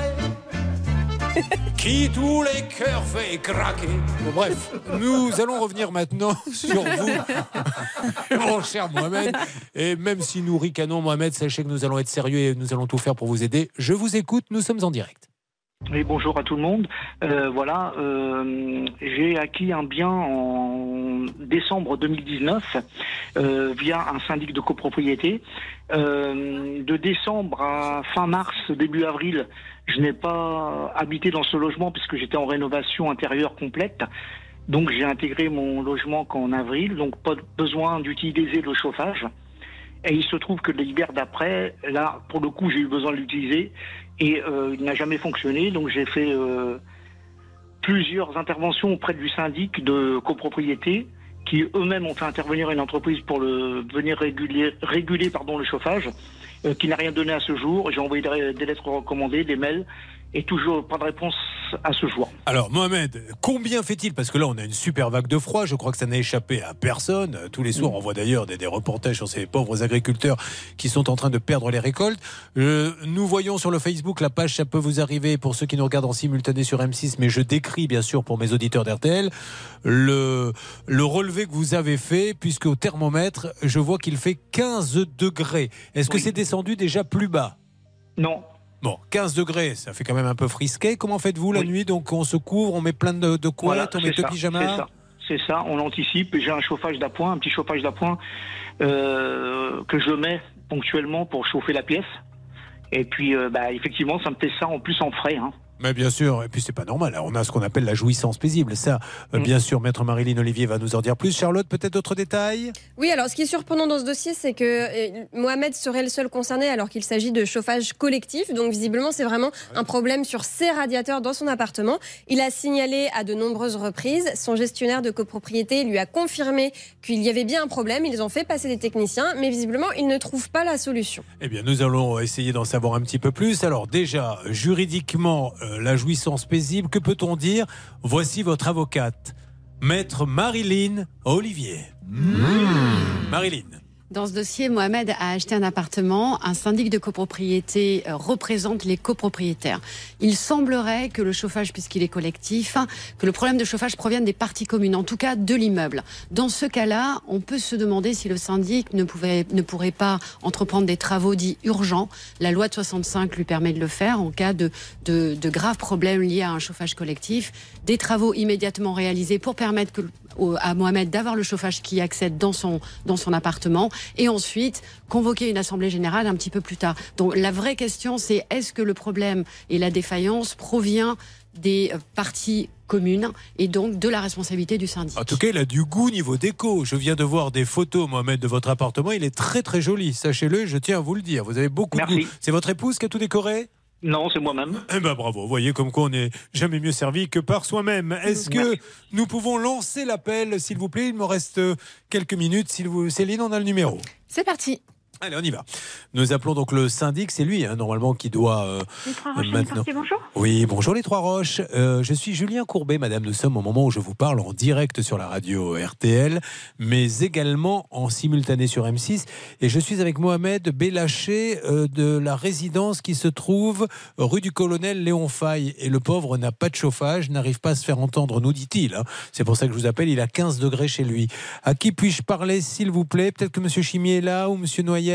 Qui tous les cœurs fait craquer. Bon, bref, nous allons revenir maintenant sur vous, mon cher Mohamed. Et même si nous ricanons, Mohamed, sachez que nous allons être sérieux et nous allons tout faire pour vous aider. Je vous écoute, nous sommes en direct. Oui, bonjour à tout le monde. Euh, voilà, euh, j'ai acquis un bien en décembre deux mille dix-neuf euh, via un syndic de copropriété. Euh, de décembre à fin mars, début avril, je n'ai pas habité dans ce logement puisque j'étais en rénovation intérieure complète. Donc j'ai intégré mon logement qu'en avril, donc pas besoin d'utiliser le chauffage. Et il se trouve que l'hiver d'après, là, pour le coup, j'ai eu besoin de l'utiliser et euh, il n'a jamais fonctionné. Donc j'ai fait euh, plusieurs interventions auprès du syndic de copropriété qui eux-mêmes ont fait intervenir une entreprise pour le, venir réguler, réguler pardon, le chauffage, euh, qui n'a rien donné à ce jour. J'ai envoyé des, des lettres recommandées, des mails, Et toujours pas de réponse à ce jour. Alors Mohamed, combien fait-il? Parce que là on a une super vague de froid, je crois que ça n'a échappé à personne. Tous les soirs on voit d'ailleurs des, des reportages sur ces pauvres agriculteurs qui sont en train de perdre les récoltes. Euh, nous voyons sur le Facebook, la page ça peut vous arriver pour ceux qui nous regardent en simultané sur M six, mais je décris bien sûr pour mes auditeurs d'R T L le, le relevé que vous avez fait, puisque au thermomètre je vois qu'il fait quinze degrés. Est-ce que oui. c'est descendu déjà plus bas? Non. Bon, quinze degrés, ça fait quand même un peu frisqué. Comment faites-vous la oui. nuit? Donc on se couvre, on met plein de, de couettes, voilà, on met deux pyjamas. C'est ça, c'est ça, on anticipe. J'ai un chauffage d'appoint, un petit chauffage d'appoint euh, que je mets ponctuellement pour chauffer la pièce. Et puis, euh, bah, effectivement, ça me fait ça en plus en frais. Hein. Mais bien sûr, et puis c'est pas normal. On a ce qu'on appelle la jouissance paisible. Ça, euh, mmh. bien sûr, maître Marilyn Olivier va nous en dire plus. Charlotte, peut-être d'autres détails? Oui, alors ce qui est surprenant dans ce dossier, c'est que euh, Mohamed serait le seul concerné alors qu'il s'agit de chauffage collectif. Donc visiblement, c'est vraiment ouais. un problème sur ses radiateurs dans son appartement. Il a signalé à de nombreuses reprises. Son gestionnaire de copropriété lui a confirmé qu'il y avait bien un problème. Ils ont fait passer des techniciens, mais visiblement, ils ne trouvent pas la solution. Eh bien, nous allons essayer d'en savoir un petit peu plus. Alors déjà, juridiquement, euh, la jouissance paisible, que peut-on dire? Voici votre avocate, maître Marilyn Olivier. Mmh. Marilyn. Dans ce dossier, Mohamed a acheté un appartement. Un syndic de copropriété représente les copropriétaires. Il semblerait que le chauffage, puisqu'il est collectif, que le problème de chauffage provienne des parties communes, en tout cas de l'immeuble. Dans ce cas-là, on peut se demander si le syndic ne, pouvait, ne pourrait pas entreprendre des travaux dits urgents. La loi de soixante-cinq lui permet de le faire en cas de, de, de graves problèmes liés à un chauffage collectif. Des travaux immédiatement réalisés pour permettre que, à Mohamed d'avoir le chauffage qui accède dans son, dans son appartement. Et ensuite, convoquer une assemblée générale un petit peu plus tard. Donc la vraie question, c'est est-ce que le problème et la défaillance provient des parties communes et donc de la responsabilité du syndic? En tout cas, il a du goût niveau déco. Je viens de voir des photos, Mohamed, de votre appartement. Il est très très joli, sachez-le, je tiens à vous le dire. Vous avez beaucoup Merci. de goût. C'est votre épouse qui a tout décoré? Non, c'est moi-même. Eh ben bravo, vous voyez comme quoi on n'est jamais mieux servi que par soi-même. Est-ce que nous pouvons lancer l'appel, s'il vous plaît? Il me reste quelques minutes. S'il vous... Céline, on a le numéro. C'est parti. Allez, on y va. Nous appelons donc le syndic, c'est lui, hein, normalement, qui doit euh, les Trois Roches, maintenant. Bonjour. Oui, bonjour les Trois Roches. Euh, je suis Julien Courbet, madame. Nous sommes au moment où je vous parle en direct sur la radio R T L, mais également en simultané sur M six. Et je suis avec Mohamed Bellaché euh, de la résidence qui se trouve rue du Colonel Léon Faye. Et le pauvre n'a pas de chauffage, n'arrive pas à se faire entendre, nous dit-il. Hein. C'est pour ça que je vous appelle. Il a quinze degrés chez lui. À qui puis-je parler, s'il vous plaît? Peut-être que monsieur Chimier est là ou monsieur Noyer?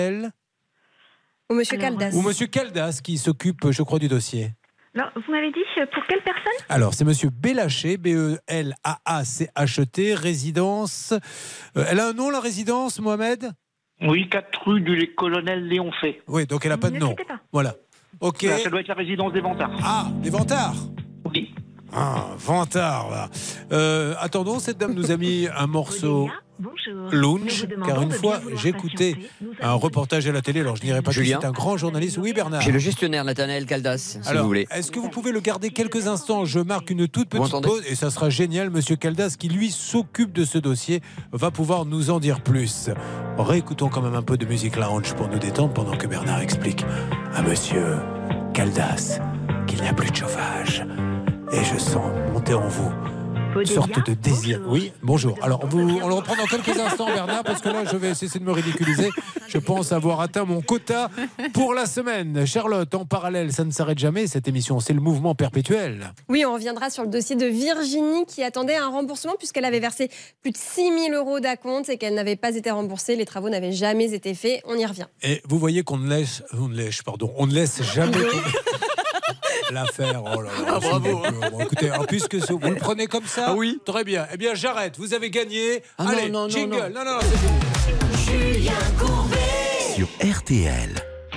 Ou monsieur Caldas. Ou monsieur Caldas qui s'occupe, je crois, du dossier. Alors, vous m'avez dit pour quelle personne? Alors, c'est monsieur Bellaché, B E L A A C H T, résidence. Euh, elle a un nom, la résidence, Mohamed? Oui, quatre rue du Colonel Léon Faye. Oui, donc elle n'a pas de nom. Pas. Voilà. Ok. Voilà, ça doit être la résidence des Vantards. Ah, des Vantards? Oui. Ah, Vantards, voilà. Euh, attendons, cette dame nous a mis un morceau. Lounge, car une fois j'écoutais un reportage à la télé, alors je n'irai pas que c'est un grand journaliste. Oui, Bernard. J'ai le gestionnaire Nathanaël Caldas, si alors, vous voulez. Est-ce que vous pouvez le garder quelques instants? Je marque une toute petite pause et ça sera génial. Monsieur Caldas, qui lui s'occupe de ce dossier, va pouvoir nous en dire plus. Réécoutons quand même un peu de musique lounge pour nous détendre pendant que Bernard explique à monsieur Caldas qu'il n'y a plus de chauffage. Et je sens monter en vous une sorte de désir. Bonjour. Oui, bonjour. Alors, on, vous, on le reprend dans quelques instants, Bernard, parce que là, je vais cesser de me ridiculiser. Je pense avoir atteint mon quota pour la semaine. Charlotte, en parallèle, ça ne s'arrête jamais, cette émission. C'est le mouvement perpétuel. Oui, on reviendra sur le dossier de Virginie qui attendait un remboursement puisqu'elle avait versé plus de six mille euros d'acompte et qu'elle n'avait pas été remboursée. Les travaux n'avaient jamais été faits. On y revient. Et vous voyez qu'on ne laisse, on ne laisse, pardon, on ne laisse jamais l'affaire. Oh là là, ah, bravo. Bon, écoutez, en plus que vous le prenez comme ça, ah oui, très bien. Eh bien, j'arrête. Vous avez gagné. Ah, allez, non, non, jingle. Non, non, non, non c'est fini. Julien Courbet sur R T L.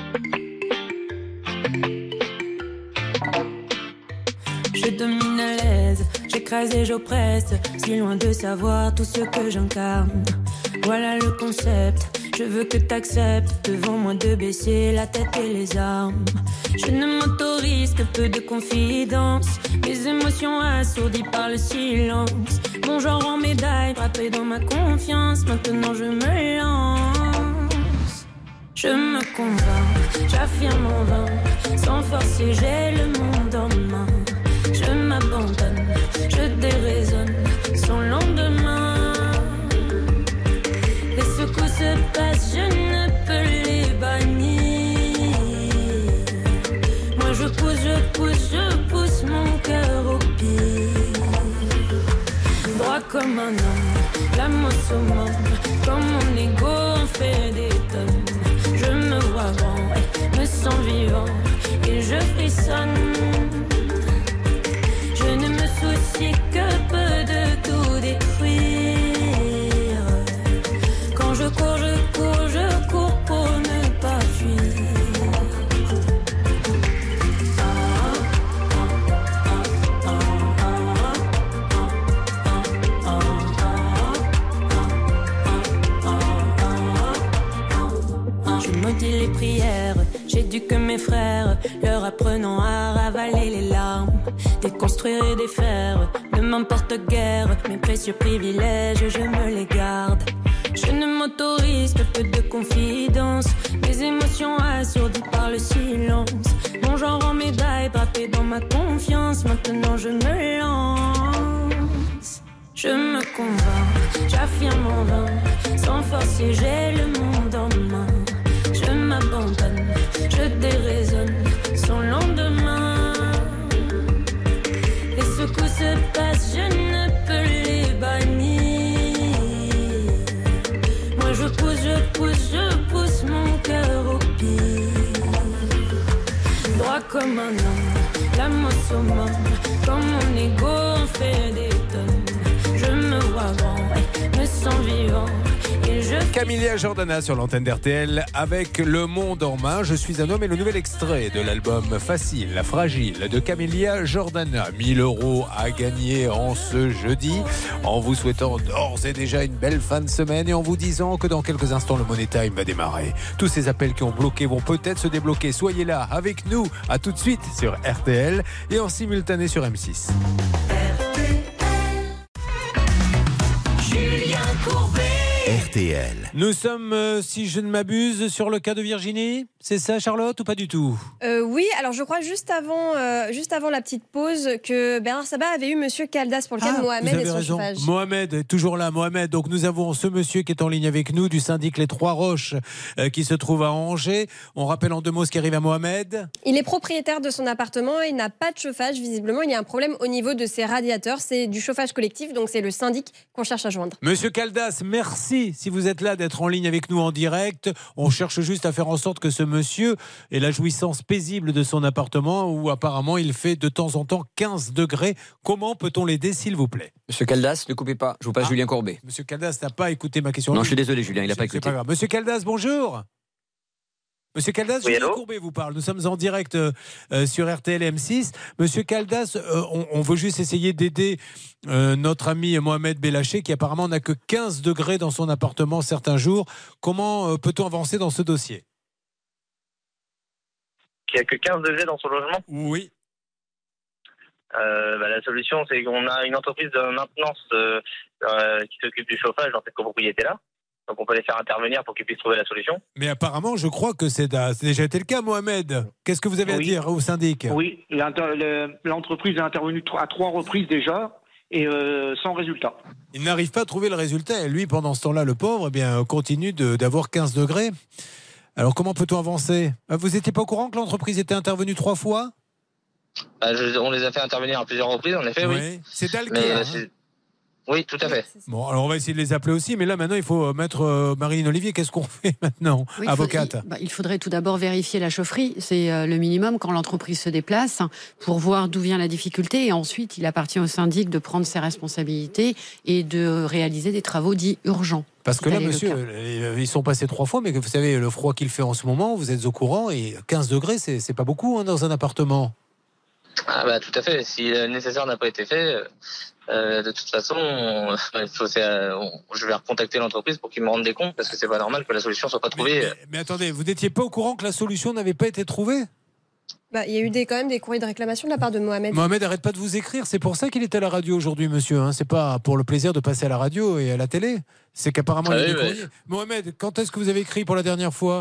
Je domine à l'aise, j'écrase et j'oppresse, si loin de savoir tout ce que j'incarne. Voilà le concept. Je veux que t'acceptes devant moi de baisser la tête et les armes. Je ne m'autorise que peu de confidence. Mes émotions assourdies par le silence. Mon genre en médaille, drapé dans ma confiance. Maintenant je me lance. Je me convainc, j'affirme en vain. Sans forcer, j'ai le monde en main. Je m'abandonne, je déraisonne sans lendemain. Les secousses se passent, je ne peux les bannir. Moi je pousse, je pousse, je pousse mon cœur au pied. Droit comme un homme, l'âme au summum. Comme mon ego en fait des tonnes. Je me vois grand, me sens vivant et je frissonne. Je ne me soucie que peu de tout détruire. Quand je cours, je cours, je cours pour ne pas fuir. Je maudis les prières, j'éduque mes frères, leur apprenant à ravaler les larmes. Déconstruire et défaire, ne m'importe guère. Mes précieux privilèges, je me les garde. Je ne m'autorise que peu de confidence. Mes émotions assourdies par le silence. Mon genre en médaille, drapé dans ma confiance. Maintenant je me lance. Je me convainc, j'affirme en vain. Sans forcer, j'ai le monde en main. Je m'abandonne, je déraisonne sans lendemain. Les secousses se passent, je ne peux les bannir. Moi je pousse, je pousse, je pousse mon cœur au pied. Droit comme un homme, l'âme au summum. Comme mon ego en fait des tonnes. Je me vois grand, me sens vivant. Camélia Jordana sur l'antenne d'R T L avec Le Monde en main. Je suis un homme et le nouvel extrait de l'album Facile, la fragile de Camélia Jordana. mille euros à gagner en ce jeudi. En vous souhaitant d'ores et déjà une belle fin de semaine et en vous disant que dans quelques instants le Money Time va démarrer. Tous ces appels qui ont bloqué vont peut-être se débloquer. Soyez là avec nous. À tout de suite sur R T L et en simultané sur M six. Julien Courbet. R T L. Nous sommes, euh, si je ne m'abuse, sur le cas de Virginie. C'est ça, Charlotte, ou pas du tout? euh, Oui, alors je crois juste avant, euh, juste avant la petite pause que Bernard Sabat avait eu Monsieur Caldas pour le cas Ah, de Mohamed vous avez et son raison. chauffage. Mohamed est toujours là, Mohamed. Donc nous avons ce monsieur qui est en ligne avec nous du syndic Les Trois Roches euh, qui se trouve à Angers. On rappelle en deux mots ce qui arrive à Mohamed. Il est propriétaire de son appartement et il n'a pas de chauffage. Visiblement, il y a un problème au niveau de ses radiateurs. C'est du chauffage collectif, donc c'est le syndic qu'on cherche à joindre. Monsieur Caldas, merci si vous êtes là d'être en ligne avec nous en direct. On cherche juste à faire en sorte que ce monsieur ait la jouissance paisible de son appartement où apparemment il fait de temps en temps quinze degrés. Comment peut-on l'aider, s'il vous plaît? Monsieur Caldas, ne coupez pas, je vous passe Ah, Julien Courbet. Monsieur Caldas n'a pas écouté ma question. Non, je suis désolé Julien, il n'a pas C'est écouté. pas grave. Monsieur Caldas, bonjour. Monsieur Caldas, Oui, Julien allô Courbet vous parle. Nous sommes en direct euh, euh, sur R T L M six. Monsieur Caldas, euh, on, on veut juste essayer d'aider euh, notre ami Mohamed Bellaché qui apparemment n'a que quinze degrés dans son appartement certains jours. Comment euh, peut-on avancer dans ce dossier? Qui a que quinze degrés dans son logement? Oui. Euh, bah, la solution, c'est qu'on a une entreprise de maintenance euh, euh, qui s'occupe du chauffage dans cette copropriété-là. Donc on peut les faire intervenir pour qu'ils puissent trouver la solution. Mais apparemment, je crois que c'est da- c'est déjà été le cas, Mohamed. Qu'est-ce que vous avez à Oui. dire au syndic? Oui, l'inter- le- l'entreprise est intervenue tro- à trois reprises déjà et euh, sans résultat. Il n'arrive pas à trouver le résultat. Et lui, pendant ce temps-là, le pauvre, eh bien, continue de- d'avoir quinze degrés. Alors, comment peut-on avancer? Vous n'étiez pas au courant que l'entreprise était intervenue trois fois? Bah, je- on les a fait intervenir à plusieurs reprises, en effet, oui. Oui. C'est Dalker, Mais, euh, hein. c'est- Oui, tout à fait. Bon, alors on va essayer de les appeler aussi. Mais là, maintenant, il faut euh, mettre euh, Marine Olivier. Qu'est-ce qu'on fait maintenant, Oui, il faut- avocate? il, bah, il faudrait tout d'abord vérifier la chaufferie. C'est euh, le minimum quand l'entreprise se déplace pour voir d'où vient la difficulté. Et ensuite, il appartient au syndic de prendre ses responsabilités et de réaliser des travaux dits urgents. Parce que C'est là, allé le monsieur, cas. euh, ils sont passés trois fois, mais que vous savez, le froid qu'il fait en ce moment, vous êtes au courant, et quinze degrés, c'est c'est pas beaucoup hein, dans un appartement. Ah bah tout à fait. Si le nécessaire n'a pas été fait, euh, de toute façon, on- il faut, c'est, euh, on- je vais recontacter l'entreprise pour qu'ils me rendent des comptes parce que c'est pas normal que la solution soit pas trouvée. Mais, mais attendez, vous n'étiez pas au courant que la solution n'avait pas été trouvée? Bah, il y a eu des, quand même des courriers de réclamation de la part de Mohamed. Mohamed, arrête pas de vous écrire. C'est pour ça qu'il est à la radio aujourd'hui, monsieur. Hein. C'est pas pour le plaisir de passer à la radio et à la télé. C'est qu'apparemment, Ah il y a oui, des ouais. courriers. Mohamed, quand est-ce que vous avez écrit pour la dernière fois?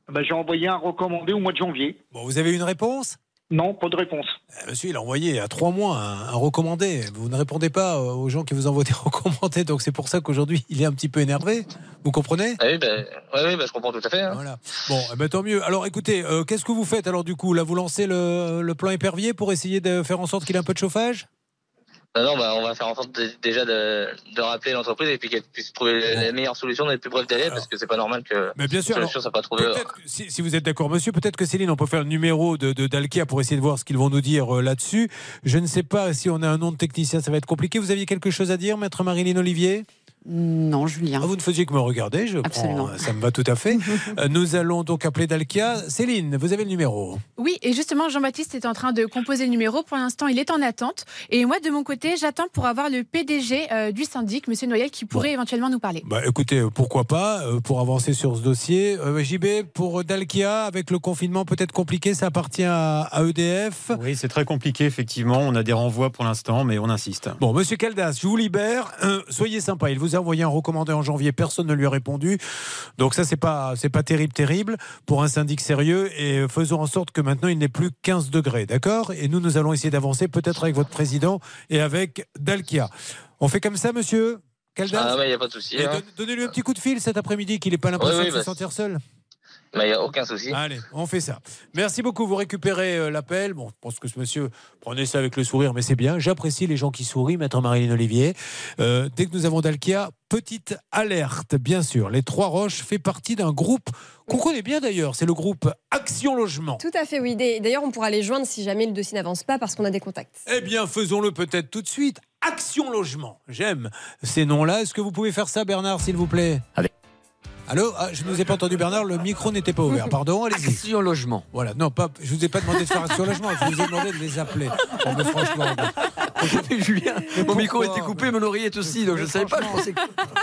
Bah, j'ai envoyé un recommandé au mois de janvier. Bon, vous avez une réponse ? Non, pas de réponse. Euh, monsieur, il a envoyé à trois mois un, un recommandé. Vous ne répondez pas aux gens qui vous envoient des recommandés, donc c'est pour ça qu'aujourd'hui, il est un petit peu énervé. Vous comprenez ? Ah oui, ben, ouais, ouais, ben, je comprends tout à fait. Hein. Voilà. Bon, eh ben, tant mieux. Alors écoutez, euh, qu'est-ce que vous faites alors du coup ? Là, vous lancez le, le plan épervier pour essayer de faire en sorte qu'il ait un peu de chauffage ? Non, non, bah, on va faire en sorte de, déjà de, de rappeler l'entreprise et puis qu'elle puisse trouver bon. la meilleure solution dans les plus brefs délais, alors, parce que c'est pas normal que mais bien sûr, la solution soit pas trouvée. Si, si vous êtes d'accord, monsieur, peut-être que Céline, on peut faire le numéro de, de d'Alkia pour essayer de voir ce qu'ils vont nous dire euh, là-dessus. Je ne sais pas si on a un nom de technicien, ça va être compliqué. Vous aviez quelque chose à dire, maître Marilyn Olivier ? Non, Julien. Ah, vous ne faisiez que me regarder, je Absolument. prends, ça me va tout à fait. euh, nous allons donc appeler Dalkia. Céline, vous avez le numéro ? Oui, et justement, Jean-Baptiste est en train de composer le numéro. Pour l'instant, il est en attente. Et moi, de mon côté, j'attends pour avoir le P D G euh, du syndic, monsieur Noyel, qui pourrait bon. éventuellement nous parler. Bah, écoutez, pourquoi pas, euh, pour avancer sur ce dossier. Euh, J B, pour Dalkia, avec le confinement peut-être compliqué, ça appartient à, à E D F. Oui, c'est très compliqué, effectivement. On a des renvois pour l'instant, mais on insiste. Bon, monsieur Caldas, je vous libère. Euh, soyez sympa, il vous a envoyé un recommandé en janvier, personne ne lui a répondu. Donc ça, c'est pas, c'est pas terrible, terrible pour un syndic sérieux. Et faisons en sorte que maintenant, il n'ait plus quinze degrés, d'accord ? Et nous, nous allons essayer d'avancer peut-être avec votre président et avec Dalkia. On fait comme ça, monsieur Caldas ? Ah, mais il n'y a pas de souci. Hein. Donnez-lui un petit coup de fil cet après-midi, qu'il n'ait pas l'impression oui, oui, de bah, se sentir seul. Il n'y a aucun souci. Allez, on fait ça. Merci beaucoup. Vous récupérez euh, l'appel. Bon, je pense que ce monsieur, prenez ça avec le sourire, mais c'est bien. J'apprécie les gens qui sourient, maître Marilyn Olivier. Euh, dès que nous avons Dalkia, petite alerte, bien sûr. Les Trois Roches fait partie d'un groupe qu'on connaît bien d'ailleurs. C'est le groupe Action Logement. Tout à fait, oui. D'ailleurs, on pourra les joindre si jamais le dossier n'avance pas parce qu'on a des contacts. Eh bien, faisons-le peut-être tout de suite. Action Logement. J'aime ces noms-là. Est-ce que vous pouvez faire ça, Bernard, s'il vous plaît ? Allez. Allô, ah, je ne vous ai pas entendu, Bernard, le micro n'était pas ouvert. Pardon, allez-y. Action Logement. Voilà, non, pas, je ne vous ai pas demandé de faire Action Logement, je vous ai demandé de les appeler. Bon, mais franchement. Mais Julien, mon micro était coupé, mon oreillette aussi, donc je ne savais pas. Je pensais que...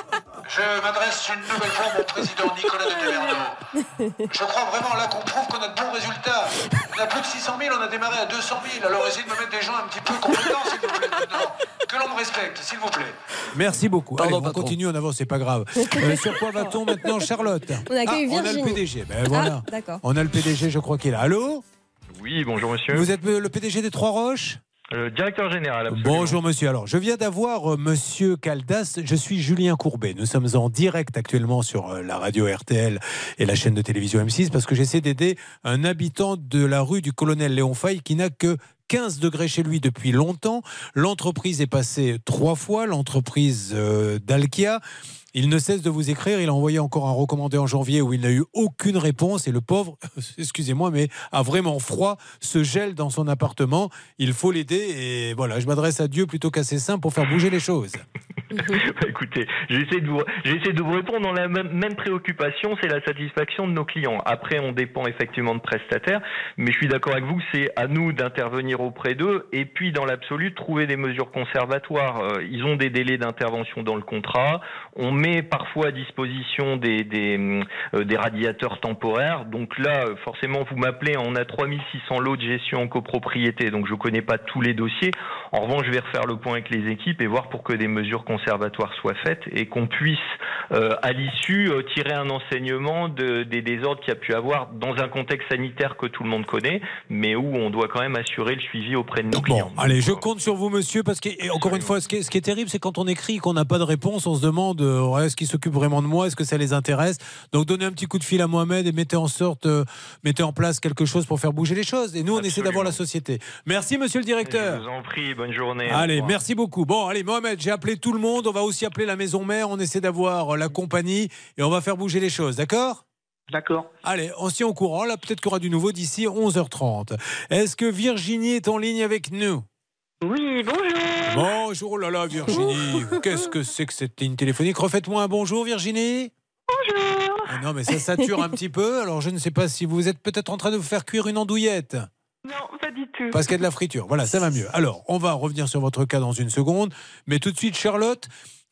Je m'adresse une nouvelle fois à mon président Nicolas de Taverneau. Je crois vraiment là qu'on prouve qu'on a de bons résultats. On a plus de six cent mille, on a démarré à deux cent mille. Alors essayez de me mettre des gens un petit peu compétents, s'il vous plaît, maintenant. Que l'on me respecte, s'il vous plaît. Merci beaucoup. Pardon, Allez, on continue, on avance, c'est pas grave. Euh, sur quoi va-t-on maintenant, Charlotte ? On accueille ah, Virginie. On a le P D G. Ben voilà. Ah, d'accord. On a le P D G, je crois qu'il est là. Allô ? Oui, bonjour monsieur. Vous êtes le P D G des Trois Roches ? Le directeur général, absolument. Bonjour monsieur. Alors, je viens d'avoir euh, monsieur Caldas. Je suis Julien Courbet. Nous sommes en direct actuellement sur euh, la radio R T L et la chaîne de télévision M six parce que j'essaie d'aider un habitant de la rue du colonel Léon Faye qui n'a que quinze degrés chez lui depuis longtemps. L'entreprise est passée trois fois, l'entreprise euh, d'Alkia. Il ne cesse de vous écrire. Il a envoyé encore un recommandé en janvier où il n'a eu aucune réponse. Et le pauvre, excusez-moi, mais a vraiment froid, se gèle dans son appartement. Il faut l'aider. Et voilà, je m'adresse à Dieu plutôt qu'à ses saints pour faire bouger les choses. Bah, écoutez, j'essaie de, vous, j'essaie de vous répondre dans la même, même préoccupation, c'est la satisfaction de nos clients. Après, on dépend effectivement de prestataires, mais je suis d'accord avec vous que c'est à nous d'intervenir auprès d'eux et puis dans l'absolu de trouver des mesures conservatoires. Euh, ils ont des délais d'intervention dans le contrat, on met parfois à disposition des, des, euh, des radiateurs temporaires, donc là, forcément, vous m'appelez, on a trois mille six cents lots de gestion en copropriété, donc je ne connais pas tous les dossiers. En revanche, je vais refaire le point avec les équipes et voir pour que des mesures conservatoires soient faites et qu'on puisse, euh, à l'issue, euh, tirer un enseignement de, des désordres qu'il y a pu avoir dans un contexte sanitaire que tout le monde connaît, mais où on doit quand même assurer le suivi auprès de nos bon, clients. Allez, je compte sur vous, monsieur, parce que, et encore une fois, ce qui, est, ce qui est terrible, c'est quand on écrit qu'on n'a pas de réponse, on se demande, euh, ouais, est-ce qu'ils s'occupent vraiment de moi, est-ce que ça les intéresse ? Donc, donnez un petit coup de fil à Mohamed et mettez en sorte, euh, mettez en place quelque chose pour faire bouger les choses. Et nous, on Absolument. essaie d'avoir la société. Merci, monsieur le directeur. Je vous en prie, bonne journée. Allez, merci beaucoup. Bon, allez, Mohamed, j'ai appelé tout le monde. On va aussi appeler la maison mère. On essaie d'avoir la compagnie et on va faire bouger les choses, d'accord ? D'accord. Allez, on se tient au courant. Là, peut-être qu'il y aura du nouveau d'ici onze heures trente. Est-ce que Virginie est en ligne avec nous ? Oui, bonjour. Bonjour, oh là là, Virginie. Qu'est-ce que c'est que cette ligne téléphonique ? Refaites-moi un bonjour, Virginie. Bonjour. Ah non, mais ça sature un petit peu. Alors, je ne sais pas si vous êtes peut-être en train de vous faire cuire une andouillette. Non, pas du tout. Parce qu'il y a de la friture. Voilà, ça va mieux. Alors, on va revenir sur votre cas dans une seconde. Mais tout de suite, Charlotte,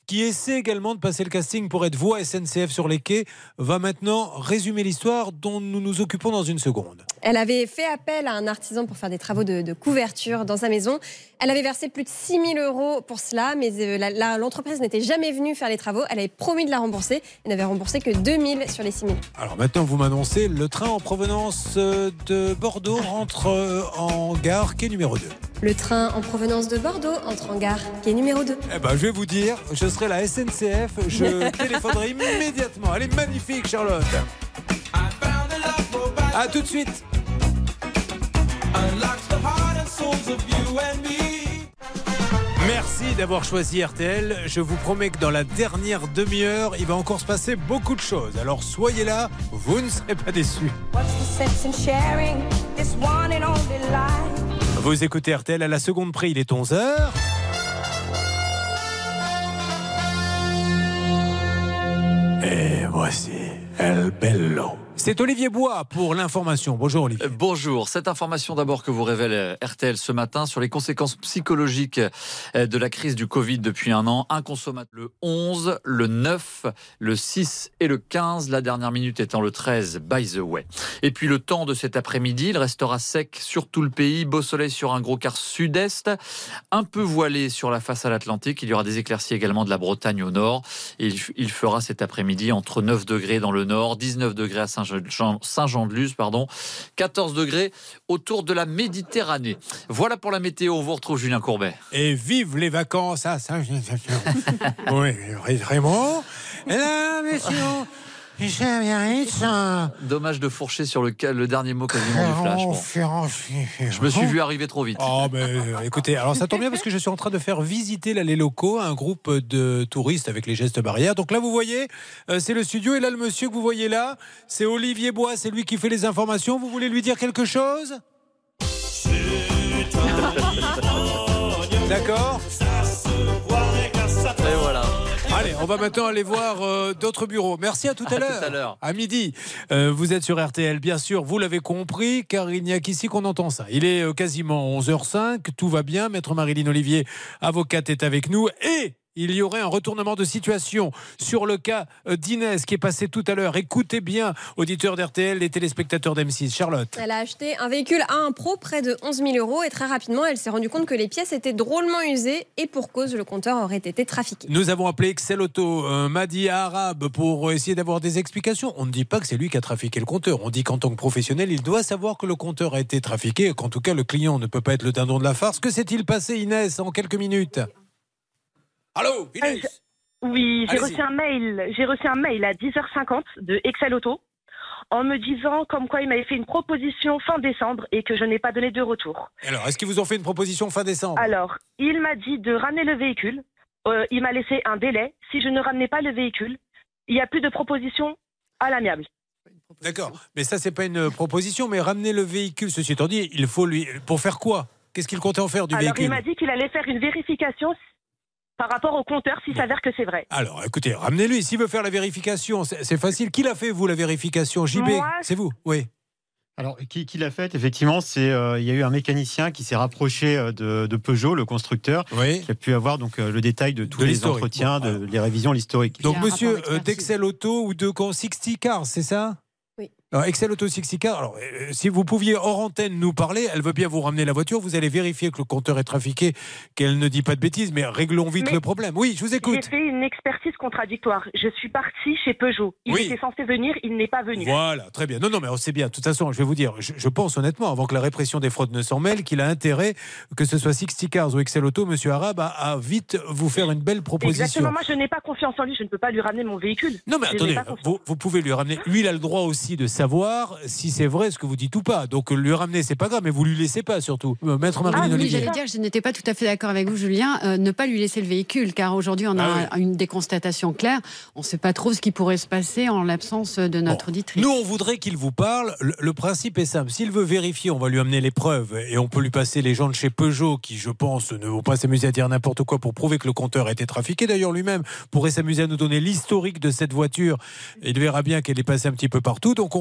qui essaie également de passer le casting pour être voix S N C F sur les quais, va maintenant résumer l'histoire dont nous nous occupons dans une seconde. Elle avait fait appel à un artisan pour faire des travaux de, de couverture dans sa maison. Elle avait versé plus de six mille euros pour cela, mais euh, la, la, l'entreprise n'était jamais venue faire les travaux. Elle avait promis de la rembourser. Elle n'avait remboursé que deux mille sur les six mille. Alors maintenant, vous m'annoncez, le train en provenance de Bordeaux rentre en gare quai numéro deux. Le train en provenance de Bordeaux entre en gare quai numéro deux. Eh ben, je vais vous dire, je serai la S N C F, je téléphonerai immédiatement. Elle est magnifique, Charlotte. À tout de suite. Merci d'avoir choisi R T L. Je vous promets que dans la dernière demi-heure, il va encore se passer beaucoup de choses. Alors soyez là, vous ne serez pas déçus. Vous écoutez R T L à la seconde près, il est onze heures. Et voici El Bello. C'est Olivier Bois pour l'information. Bonjour Olivier. Bonjour. Cette information d'abord que vous révèle R T L ce matin sur les conséquences psychologiques de la crise du Covid depuis un an. Un consommateur le onze, le neuf, le six et le quinze. La dernière minute étant le treize, by the way. Et puis le temps de cet après-midi, il restera sec sur tout le pays. Beau soleil sur un gros quart sud-est. Un peu voilé sur la façade atlantique. Il y aura des éclaircies également de la Bretagne au nord. Et il fera cet après-midi entre neuf degrés dans le nord, dix-neuf degrés à Saint-Jean. Saint-Jean-de-Luz, pardon, quatorze degrés autour de la Méditerranée. Voilà pour la météo, on vous retrouve Julien Courbet. Et vive les vacances à Saint-Jean-de-Luz. Oui, Raymond. Et là, messieurs, dommage de fourcher sur le, le dernier mot quasiment du flash. Bon. Je me suis vu arriver trop vite. Oh, mais écoutez, alors ça tombe bien parce que je suis en train de faire visiter là, les locaux à un groupe de touristes avec les gestes barrières. Donc là, vous voyez, euh, c'est le studio et là, le monsieur que vous voyez là, c'est Olivier Bois, c'est lui qui fait les informations. Vous voulez lui dire quelque chose ? D'accord ? Et voilà. Allez, on va maintenant aller voir euh, d'autres bureaux. Merci, à tout à, à l'heure. Tout à l'heure. À midi. Euh, vous êtes sur R T L, bien sûr, vous l'avez compris, car il n'y a qu'ici qu'on entend ça. Il est euh, quasiment onze heures cinq, tout va bien. Maître Marilyn Olivier, avocate, est avec nous. Et il y aurait un retournement de situation sur le cas d'Inès qui est passé tout à l'heure. Écoutez bien, auditeurs d'R T L, les téléspectateurs d'M six. Charlotte. Elle a acheté un véhicule A un Pro près de onze mille euros et très rapidement, elle s'est rendue compte que les pièces étaient drôlement usées et pour cause, le compteur aurait été trafiqué. Nous avons appelé Excel Auto, euh, Madi Arabe, pour essayer d'avoir des explications. On ne dit pas que c'est lui qui a trafiqué le compteur. On dit qu'en tant que professionnel, il doit savoir que le compteur a été trafiqué et qu'en tout cas, le client ne peut pas être le dindon de la farce. Que s'est-il passé, Inès, en quelques minutes ? Allô, Inès. euh, Oui, j'ai Allez-y. reçu un mail. J'ai reçu un mail à dix heures cinquante de Excel Auto en me disant comme quoi il m'avait fait une proposition fin décembre et que je n'ai pas donné de retour. Alors, est-ce qu'ils vous ont fait une proposition fin décembre ? Alors, il m'a dit de ramener le véhicule. Euh, il m'a laissé un délai. Si je ne ramenais pas le véhicule, il n'y a plus de proposition à l'amiable. D'accord, mais ça, c'est pas une proposition, mais ramener le véhicule, ceci étant dit, il faut lui... Pour faire quoi ? Qu'est-ce qu'il comptait en faire du Alors, véhicule ? il m'a dit qu'il allait faire une vérification par rapport au compteur s'il s'avère que c'est vrai. Alors, écoutez, ramenez-lui. S'il veut faire la vérification, c'est, c'est facile. Qui l'a fait, vous, la vérification ? J B, Moi, c'est vous ? Oui. Alors, qui, qui l'a fait, effectivement, c'est euh, il y a eu un mécanicien qui s'est rapproché de, de Peugeot, le constructeur, oui. qui a pu avoir donc euh, le détail de tous de les entretiens, bon, de, les révisions, l'historique. Donc, monsieur euh, d'Excel Auto ou de sixty Cars, c'est ça ? Oui. Alors, Excel Auto sixty Cars, alors, euh, si vous pouviez hors antenne nous parler, elle veut bien vous ramener la voiture, vous allez vérifier que le compteur est trafiqué, qu'elle ne dit pas de bêtises, mais réglons vite mais le problème. Oui, je vous écoute. J'ai fait une expertise contradictoire. Je suis partie chez Peugeot. Il oui. était censé venir, il n'est pas venu. Voilà, très bien. Non, non, mais on sait bien. De toute façon, je vais vous dire, je, je pense honnêtement, avant que la répression des fraudes ne s'en mêle, qu'il a intérêt, que ce soit sixty Cars ou Excel Auto, monsieur Arabe, à, à vite vous faire une belle proposition. Exactement, moi je n'ai pas confiance en lui, je ne peux pas lui ramener mon véhicule. Non, mais je attendez, vous, vous pouvez lui ramener. Lui, il a le droit aussi de savoir si c'est vrai ce que vous dites ou pas. Donc lui ramener, c'est pas grave, mais vous lui laissez pas surtout. Maître Marilyn ah, Olivier. Oui, j'allais dire, je n'étais pas tout à fait d'accord avec vous, Julien. Euh, ne pas lui laisser le véhicule, car aujourd'hui, on a ah, oui. une des constatations claires. On ne sait pas trop ce qui pourrait se passer en l'absence de notre bon. auditrice. Nous, on voudrait qu'il vous parle. Le, le principe est simple. S'il veut vérifier, on va lui amener les preuves et on peut lui passer les gens de chez Peugeot qui, je pense, ne vont pas s'amuser à dire n'importe quoi pour prouver que le compteur a été trafiqué. D'ailleurs, lui-même pourrait s'amuser à nous donner l'historique de cette voiture. Il verra bien qu'elle est passée un petit peu partout. Donc, on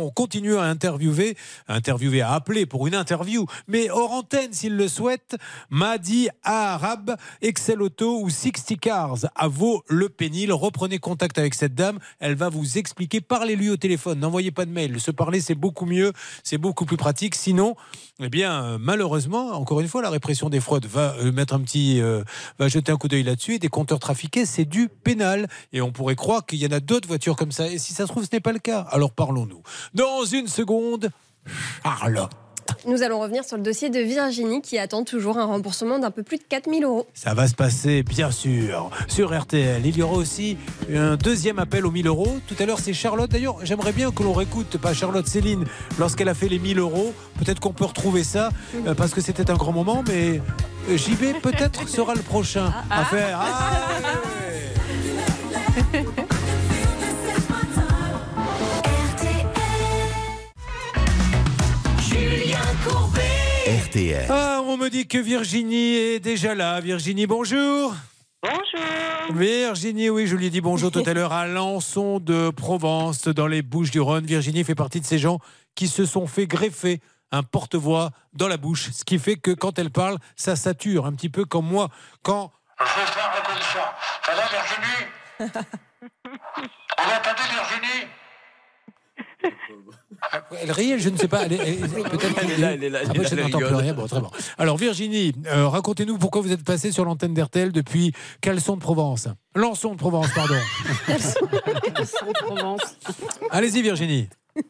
pour continuer à interviewer, à interviewer, à appeler pour une interview, mais hors antenne s'il le souhaite, Mahdi Arab, Excel Auto ou sixty Cars à Vaux-le-Pénil. Reprenez contact avec cette dame, elle va vous expliquer, parlez-lui au téléphone, n'envoyez pas de mail, se parler c'est beaucoup mieux, c'est beaucoup plus pratique, sinon, eh bien, malheureusement, encore une fois, la répression des fraudes va euh, mettre un petit, euh, va jeter un coup d'œil là-dessus, et des compteurs trafiqués, c'est du pénal, et on pourrait croire qu'il y en a d'autres voitures comme ça, et si ça se trouve, ce n'est pas le cas, alors parlons-nous. Dans une seconde, Charlotte. Nous allons revenir sur le dossier de Virginie qui attend toujours un remboursement d'un peu plus de quatre mille euros. Ça va se passer, bien sûr, sur R T L. Il y aura aussi un deuxième appel aux mille euros. Tout à l'heure, c'est Charlotte. D'ailleurs, j'aimerais bien que l'on réécoute, pas Charlotte, Céline, lorsqu'elle a fait les mille euros. Peut-être qu'on peut retrouver ça, euh, parce que c'était un grand moment, mais J B, peut-être, sera le prochain à faire. Ah, ouais. R T L. Ah, on me dit que Virginie est déjà là. Virginie, bonjour. Bonjour. Virginie, oui, je lui ai dit bonjour tout à l'heure à Lançon de Provence, dans les Bouches-du-Rhône. Virginie fait partie de ces gens qui se sont fait greffer un porte-voix dans la bouche, ce qui fait que quand elle parle, ça sature, un petit peu comme moi. Quand... Je vais faire la condition. Ça va, Virginie? Vous entendez, Virginie? Elle rit, je ne sais pas. Elle est, elle, peut-être elle est là, elle est là. Elle Après, est là, je elle n'entends plus rigole. rien. Bon, très bon. Alors, Virginie, euh, racontez-nous pourquoi vous êtes passée sur l'antenne d'R T L depuis Caleçon de Provence. Lançon de Provence, pardon. Caleçon de Provence. Allez-y, Virginie.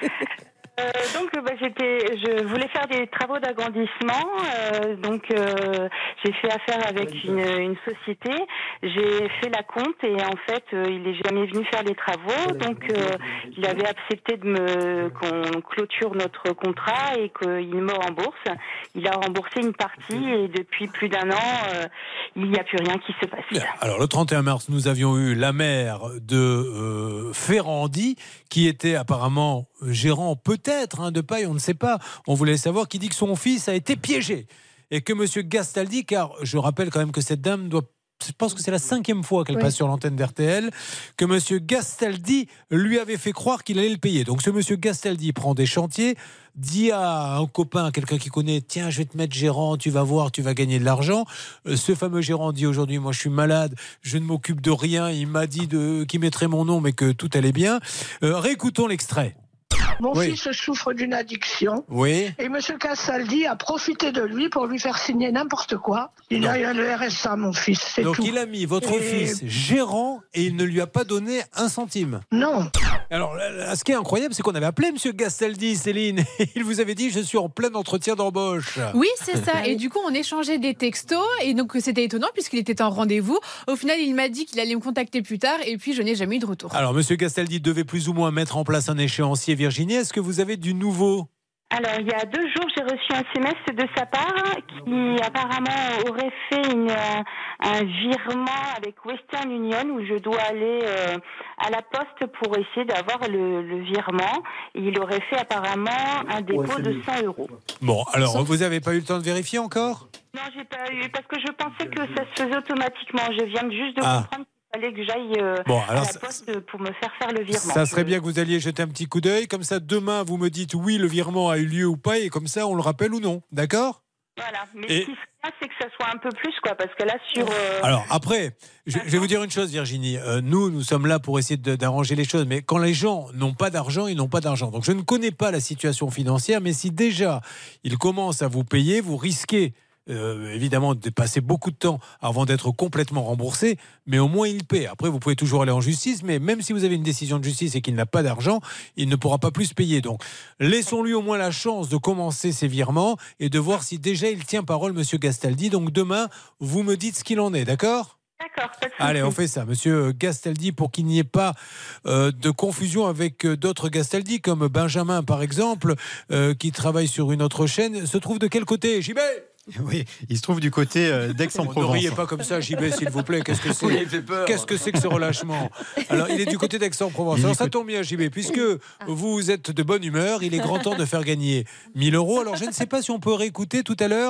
Euh, donc, bah, j'étais, je voulais faire des travaux d'agrandissement. Euh, donc, euh, j'ai fait affaire avec une, une société. J'ai fait la compte et en fait, euh, il n'est jamais venu faire les travaux. Donc, euh, il avait accepté de me qu'on clôture notre contrat et qu'il me rembourse. Il a remboursé une partie et depuis plus d'un an, euh, il n'y a plus rien qui se passe. Bien. Alors, le trente et un mars, nous avions eu la maire de euh, Ferrandi, qui était apparemment gérant peut-être hein, de paille, on ne sait pas. On voulait savoir, qui dit que son fils a été piégé. Et que M. Gastaldi, car je rappelle quand même que cette dame doit... Je pense que c'est la cinquième fois qu'elle oui. passe sur l'antenne d'R T L, que M. Gastaldi lui avait fait croire qu'il allait le payer. Donc ce M. Gastaldi prend des chantiers, dit à un copain, à quelqu'un qui connaît, tiens, je vais te mettre gérant, tu vas voir, tu vas gagner de l'argent. Euh, ce fameux gérant dit aujourd'hui, moi je suis malade, je ne m'occupe de rien, il m'a dit de, qu'il mettrait mon nom, mais que tout allait bien. Euh, réécoutons l'extrait. Mon oui. fils souffre d'une addiction. Oui. Et M. Castaldi a profité de lui pour lui faire signer n'importe quoi. Il non. a eu le R S A, mon fils, c'est Donc tout. il a mis votre et... fils gérant et il ne lui a pas donné un centime. Non. Alors, ce qui est incroyable, c'est qu'on avait appelé M. Gastaldi, Céline, et il vous avait dit, je suis en plein entretien d'embauche. Oui, c'est ça. Et du coup, on échangeait des textos, et donc c'était étonnant puisqu'il était en rendez-vous. Au final, il m'a dit qu'il allait me contacter plus tard, et puis je n'ai jamais eu de retour. Alors, M. Gastaldi devait plus ou moins mettre en place un échéancier. Virginie, est-ce que vous avez du nouveau ? Alors, il y a deux jours, j'ai reçu un S M S de sa part qui apparemment aurait fait une, un virement avec Western Union où je dois aller euh, à la poste pour essayer d'avoir le, le virement. Et il aurait fait apparemment un dépôt ouais, de cent euros. Bon, alors, Sauf... vous n'avez pas eu le temps de vérifier encore ? Non, j'ai pas eu, parce que je pensais que ça se faisait automatiquement. Je viens juste de ah. comprendre qu'il fallait que j'aille euh, bon, alors à la poste pour me faire faire le virement. Ça serait bien que vous alliez jeter un petit coup d'œil, comme ça demain vous me dites oui, le virement a eu lieu ou pas, et comme ça on le rappelle ou non, d'accord ? Voilà, mais et... ce qui serait bien, c'est que ça soit un peu plus, quoi, parce que là sur... Euh... Alors après, je, je vais vous dire une chose Virginie, euh, nous, nous sommes là pour essayer de, d'arranger les choses, mais quand les gens n'ont pas d'argent, ils n'ont pas d'argent. Donc je ne connais pas la situation financière, mais si déjà ils commencent à vous payer, vous risquez... Euh, évidemment de passer beaucoup de temps avant d'être complètement remboursé, mais au moins il paie. Après vous pouvez toujours aller en justice, mais même si vous avez une décision de justice et qu'il n'a pas d'argent, il ne pourra pas plus payer. Donc laissons-lui au moins la chance de commencer ses virements et de voir si déjà il tient parole, Monsieur Gastaldi. Donc demain vous me dites ce qu'il en est, d'accord ? D'accord, pas de souci. Allez, on fait ça, Monsieur Gastaldi, pour qu'il n'y ait pas euh, de confusion avec euh, d'autres Gastaldi, comme Benjamin par exemple, euh, qui travaille sur une autre chaîne. Se trouve de quel côté, J B ? Oui, il se trouve du côté euh, d'Aix-en-Provence. Ne riez pas comme ça, J B, s'il vous plaît. Qu'est-ce que c'est ? Qu'est-ce que c'est que ce relâchement ? Alors, il est du côté d'Aix-en-Provence. Alors, ça tombe bien, J B, puisque vous êtes de bonne humeur, il est grand temps de faire gagner mille euros. Alors, je ne sais pas si on peut réécouter tout à l'heure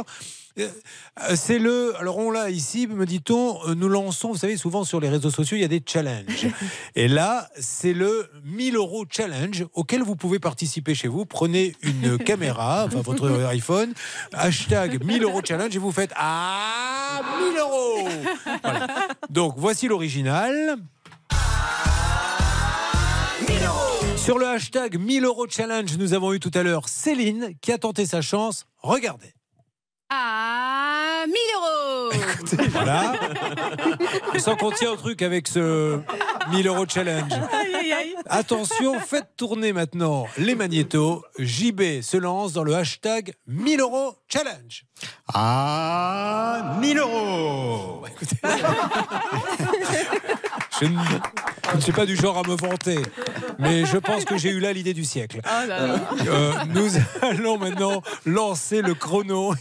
C'est le. Alors, on l'a ici, me dit-on, nous lançons, vous savez, souvent sur les réseaux sociaux, il y a des challenges. Et là, c'est le mille euros challenge auquel vous pouvez participer chez vous. Prenez une caméra, enfin votre iPhone, hashtag mille euros challenge et vous faites Ah, mille euros. Voilà. Donc, voici l'original. Sur le hashtag mille euros challenge, nous avons eu tout à l'heure Céline qui a tenté sa chance. Regardez. Ah, mille euros. Écoutez, voilà. Je sens qu'on tient au truc avec ce mille euros challenge. Aïe, aïe, aïe. Attention, faites tourner maintenant les magnétos. J B se lance dans le hashtag mille euros challenge. Ah, mille euros. Écoutez, je ne, je ne suis pas du genre à me vanter, mais je pense que j'ai eu là l'idée du siècle. Oh là là. Euh, nous allons maintenant lancer le chrono.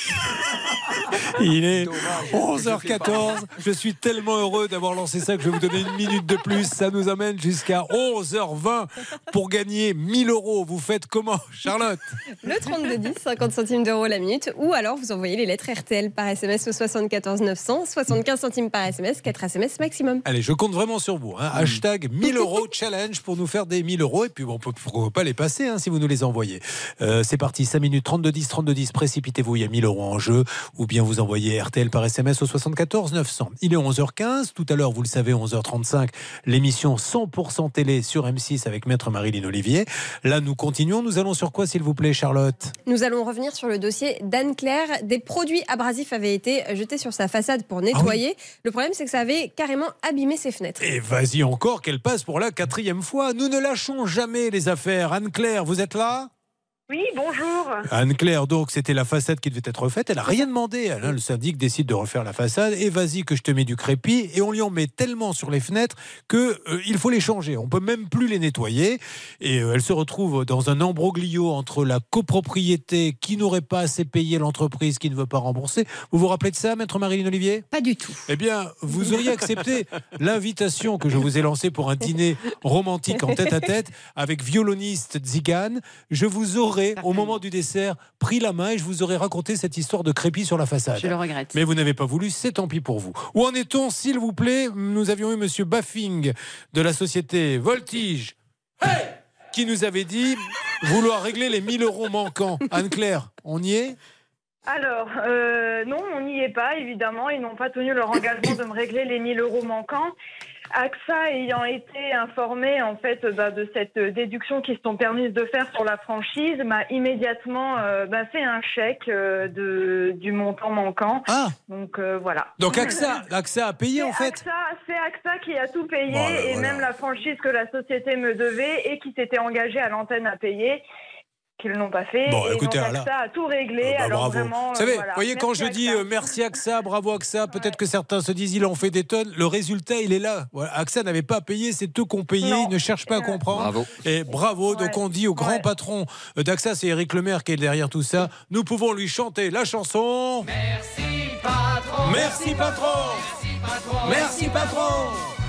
Il est onze heures quatorze. Je suis tellement heureux d'avoir lancé ça que je vais vous donner une minute de plus. Ça nous amène jusqu'à onze heures vingt pour gagner mille euros. Vous faites comment, Charlotte? Le trente-deux dix, cinquante centimes d'euros la minute. Ou alors vous envoyez les lettres R T L par S M S au soixante-quatorze neuf cents, soixante-quinze centimes par S M S, quatre S M S maximum. Allez, je compte vraiment sur vous. Hein. Hashtag mille euros challenge pour nous faire des mille euros. Et puis bon, on peut pourquoi pas les passer hein, si vous nous les envoyez. Euh, c'est parti, cinq minutes, trente-deux dix, trente-deux dix. Précipitez-vous, il y a mille euros en jeu. Ou bien vous envoyez R T L par S M S au soixante-quatorze neuf cents. Il est onze heures quinze. Tout à l'heure, vous le savez, onze heures trente-cinq, l'émission cent pour cent télé sur M six avec Maître Marilyn Olivier. Là, nous continuons. Nous allons sur quoi, s'il vous plaît, Charlotte? Nous allons revenir sur le dossier d'Anne-Claire. Des produits abrasifs avaient été jetés sur sa façade pour nettoyer. Ah oui. Le problème, c'est que ça avait carrément abîmé ses fenêtres. Et vas-y encore, qu'elle passe pour la quatrième fois. Nous ne lâchons jamais les affaires. Anne-Claire, vous êtes là? Oui, bonjour. Anne-Claire, donc c'était la façade qui devait être refaite. Elle n'a rien demandé. Elle, hein, le syndic décide de refaire la façade. Et vas-y que je te mets du crépi. Et on lui en met tellement sur les fenêtres qu'il euh, faut les changer. On ne peut même plus les nettoyer. Et euh, elle se retrouve dans un imbroglio entre la copropriété qui n'aurait pas assez payé l'entreprise qui ne veut pas rembourser. Vous vous rappelez de ça, Maître Marilyn Olivier? Pas du tout. Eh bien, vous auriez accepté l'invitation que je vous ai lancée pour un dîner romantique en tête-à-tête avec violoniste Zigane. Je vous aurais au moment du dessert, pris la main et je vous aurais raconté cette histoire de crépi sur la façade. Je le regrette. Mais vous n'avez pas voulu, c'est tant pis pour vous. Où en est-on, s'il vous plaît? Nous avions eu Monsieur Baffing de la société Voltige, hey, qui nous avait dit vouloir régler les mille euros manquants. Anne-Claire, on y est? Alors, euh, non, on n'y est pas, évidemment. Ils n'ont pas tenu leur engagement de me régler les mille euros manquants. A X A ayant été informé en fait bah, de cette déduction qu'ils se sont permis de faire sur la franchise, m'a immédiatement euh, bah, fait un chèque euh, de, du montant manquant. Ah. Donc euh, voilà. Donc A X A, A X A a payé en fait. A X A, c'est A X A qui a tout payé voilà, et voilà. même la franchise que la société me devait et qui s'était engagée à l'antenne à payer. Qu'ils n'ont pas fait. Bon, et écoutez, donc, là, A X A a tout réglé. Euh, bah, alors bravo. vraiment, vous savez, euh, voilà. voyez, quand Merci je A X A. dis euh, merci A X A, bravo A X A, peut-être ouais. que certains se disent il en fait des tonnes. Le résultat, il est là. Voilà, A X A n'avait pas à payer, c'est eux qui ont payé. Non. Ils ne cherchent pas à comprendre. Bravo. Et bravo. Ouais. Donc on dit au grand ouais. patron d'A X A, c'est Éric Lemaire qui est derrière tout ça. Nous pouvons lui chanter la chanson. Merci patron. Merci patron. Merci patron. Merci patron.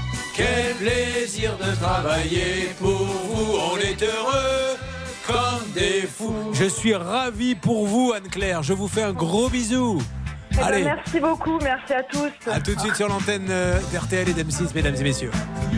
Quel plaisir de travailler pour vous. On est heureux. Comme des fous. Je suis ravi pour vous, Anne-Claire. Je vous fais un gros bisou. Eh ben, Allez. merci beaucoup, merci à tous. A tout de suite sur l'antenne d'R T L et d'M six, mesdames et messieurs.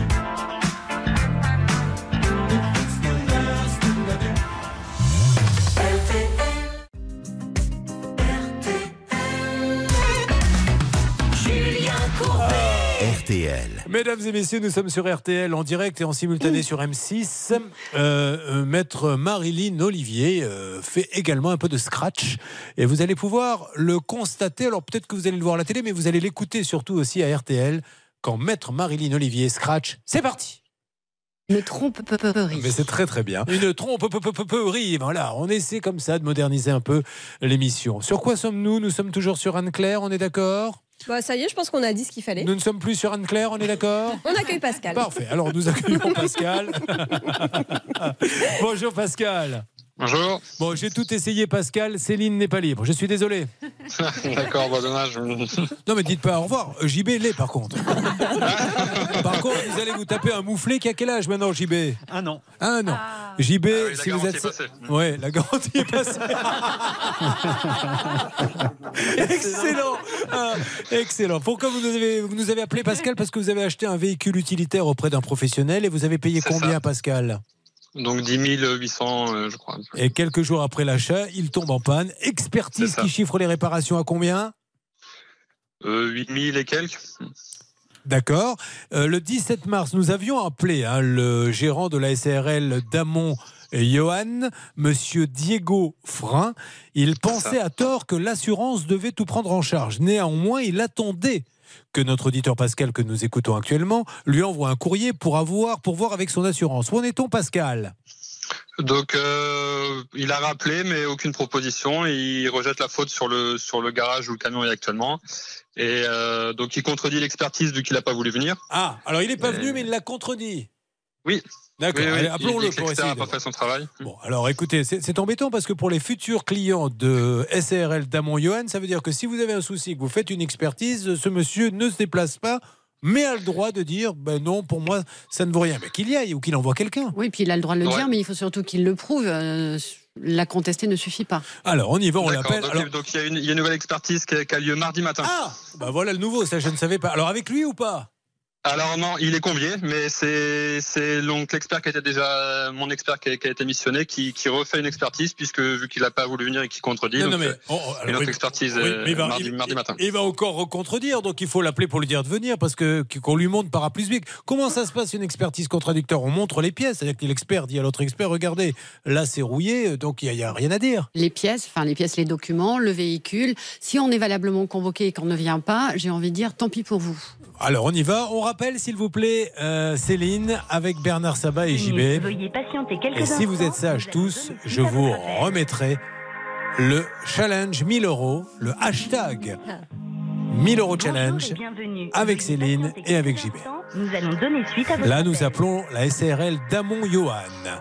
Julien Courbet. R T L. Mesdames et messieurs, nous sommes sur R T L en direct et en simultané sur M six. Euh, euh, Maître Marilyn Olivier euh, fait également un peu de scratch et vous allez pouvoir le constater. Alors peut-être que vous allez le voir à la télé, mais vous allez l'écouter surtout aussi à R T L quand Maître Marilyn Olivier scratch. C'est parti. Une trompe-peperie. Mais c'est très très bien. Une trompe-peperie. Voilà, on essaie comme ça de moderniser un peu l'émission. Sur quoi sommes-nous? Nous sommes toujours sur Anne-Claire, on est d'accord? Bah, ça y est, je pense qu'on a dit ce qu'il fallait. Nous ne sommes plus sur Anne-Claire, on est d'accord? On accueille Pascal. Parfait, alors nous accueillons Pascal. Bonjour Pascal. Bonjour. Bon, j'ai tout essayé, Pascal. Céline n'est pas libre. Je suis désolé. D'accord, bon, dommage. Non, mais dites pas au revoir. J B l'est, par contre. Par contre, vous allez vous taper un mouflé qui a quel âge maintenant, J B? Un an. Un an. J B, Ah oui, la si vous garantie êtes. est passée. Ouais, la garantie est passée. Excellent. Ah, excellent. Pourquoi vous nous, avez, vous nous avez appelé, Pascal? Parce que vous avez acheté un véhicule utilitaire auprès d'un professionnel et vous avez payé C'est combien, ça. Pascal? Donc dix mille huit cents, euh, je crois. Et quelques jours après l'achat, il tombe en panne. Expertise C'est ça. qui chiffre les réparations à combien? Euh, huit mille et quelques. D'accord. Euh, le dix-sept mars, nous avions appelé hein, le gérant de la S A R L Damon et Johan, monsieur Diego Frein. Il pensait à tort que l'assurance devait tout prendre en charge. Néanmoins, il attendait que notre auditeur Pascal, que nous écoutons actuellement, lui envoie un courrier pour avoir, pour voir avec son assurance. Où en est-on, Pascal? Donc euh, il a rappelé, mais aucune proposition. Il rejette la faute sur le sur le garage où le camion est actuellement. Et euh, donc il contredit l'expertise vu qu'il n'a pas voulu venir. Ah, alors il n'est pas Et- venu, mais il l'a contredit. Oui. D'accord, Oui, oui, allez, il appelons-le dit que pour l'expert essayer. n'a pas fait son travail. Bon, alors écoutez, c'est c'est embêtant parce que pour les futurs clients de S A R L Damon Johan, ça veut dire que si vous avez un souci, que vous faites une expertise, ce monsieur ne se déplace pas, mais a le droit de dire ben non, pour moi, ça ne vaut rien. Mais qu'il y aille ou qu'il envoie quelqu'un. Oui, puis il a le droit de le Ouais. dire, mais il faut surtout qu'il le prouve. Euh, la contester ne suffit pas. Alors, on y va, on D'accord, l'appelle. Donc, Alors- donc il y a une il y a une nouvelle expertise qui a, qui a lieu mardi matin. Ah, bah voilà le nouveau, ça je ne savais pas. Alors avec lui ou pas? Alors non, il est convié, mais c'est c'est donc l'expert qui était déjà mon expert qui a, qui a été missionné qui, qui refait une expertise puisque vu qu'il n'a pas voulu venir et qu'il contredit. Non, donc, non, mais- euh, oh, oh, alors, une autre oui, expertise oui, euh, mais il va- mardi, il- mardi matin. Il va encore recontredire, donc il faut l'appeler pour lui dire de venir parce que qu'on lui montre par A plus B. Comment ça se passe une expertise contradictoire? On montre les pièces, c'est-à-dire que l'expert dit à l'autre expert, regardez, là c'est rouillé, donc il n'y a, a rien à dire. Les pièces, enfin les pièces, les documents, le véhicule. Si on est valablement convoqué et qu'on ne vient pas, j'ai envie de dire tant pis pour vous. Alors on y va, on rappelle s'il vous plaît euh, Céline avec Bernard Sabat et J B. Veuillez patienter quelques Et si vous êtes sages tous, je vous remettrai le challenge mille euros, le hashtag mille euros challenge avec Céline et avec J B. Nous allons donner suite à votre Là, nous appel. appelons la S A R L Damon Johan.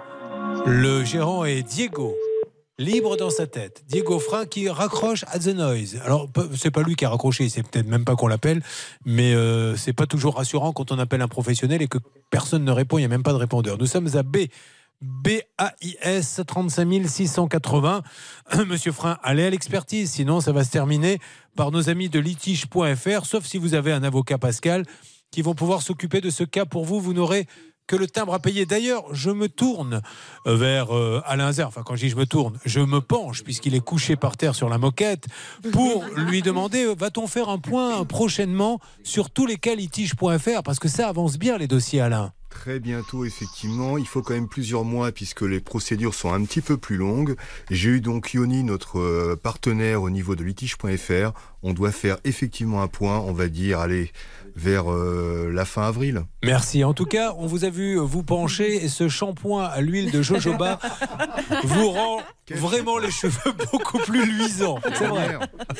Le gérant est Diego. Libre dans sa tête. Diego Frein qui raccroche à The Noise. Alors, pe- c'est pas lui qui a raccroché, c'est peut-être même pas qu'on l'appelle, mais euh, c'est pas toujours rassurant quand on appelle un professionnel et que personne ne répond, il n'y a même pas de répondeur. Nous sommes à B. B A I S trente-cinq six cent quatre-vingts. Monsieur Frein, allez à l'expertise, sinon ça va se terminer par nos amis de litige point F R, sauf si vous avez un avocat, Pascal, qui vont pouvoir s'occuper de ce cas pour vous. Vous n'aurez que le timbre à payer. D'ailleurs, je me tourne vers euh, Alain Zer. Enfin, quand je dis je me tourne, je me penche, puisqu'il est couché par terre sur la moquette, pour lui demander, euh, va-t-on faire un point prochainement sur tous les cas litige point F R? Parce que ça avance bien, les dossiers, Alain. Très bientôt, effectivement. Il faut quand même plusieurs mois puisque les procédures sont un petit peu plus longues. J'ai eu donc Yoni, notre euh, partenaire au niveau de litige point F R. On doit faire effectivement un point, on va dire, allez, vers euh, la fin avril. Merci. En tout cas, on vous a vu vous pencher et ce shampoing à l'huile de jojoba vous rend vraiment les cheveux beaucoup plus luisants. C'est vrai.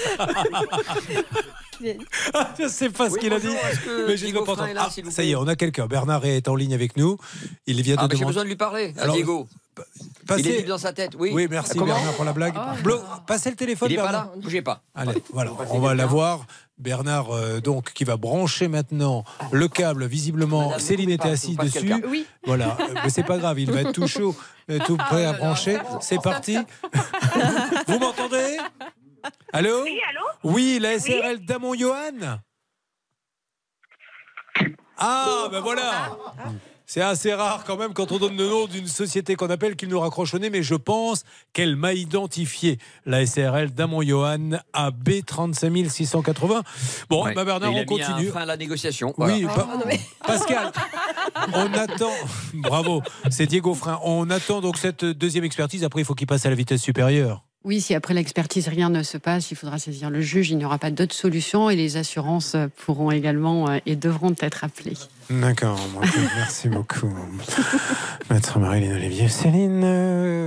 Je ne sais pas ce Oui, qu'il a bonjour, dit, est-ce que mais je ne Diego veux pas Frein entendre. est là, Ah, s'il vous ça y est, plaît on a quelqu'un. Bernard est en ligne avec nous. Il vient de Ah, mais j'ai demander. besoin de lui parler, à Alors, Diego. passez- Il est libre dans sa tête, oui. Oui, merci Ah, comment Bernard pour la blague. Blo- passez le téléphone, Il n'est pas Bernard. là, bougez pas. Allez, voilà, on va l'avoir. Bernard, euh, donc, qui va brancher maintenant le câble. Visiblement, Madame, Céline ne était coupez pas, assise on passe dessus. quelqu'un. Oui. Voilà, euh, mais c'est pas grave, il va être tout chaud, euh, tout prêt à brancher. C'est parti. Vous m'entendez? Allô? Oui, allô? Oui, la S A R L Damon Johan. Ah, ben voilà. C'est assez rare quand même quand on donne le nom d'une société qu'on appelle qu'il nous raccroche au nez, mais je pense qu'elle m'a identifié. La S A R L Damon Johan à B trente-cinq six cent quatre-vingts. Bon, Ouais. bah Bernard, Il a on mis continue. un fin à la négociation. Oui, voilà. pa- Pascal, on attend. Bravo, c'est Diego Frein. On attend donc cette deuxième expertise. Après, il faut qu'il passe à la vitesse supérieure. Oui, si après l'expertise rien ne se passe, il faudra saisir le juge. Il n'y aura pas d'autre solution et les assurances pourront également euh, et devront être appelées. D'accord, merci beaucoup. Maître Marilyn Olivier. Céline, euh,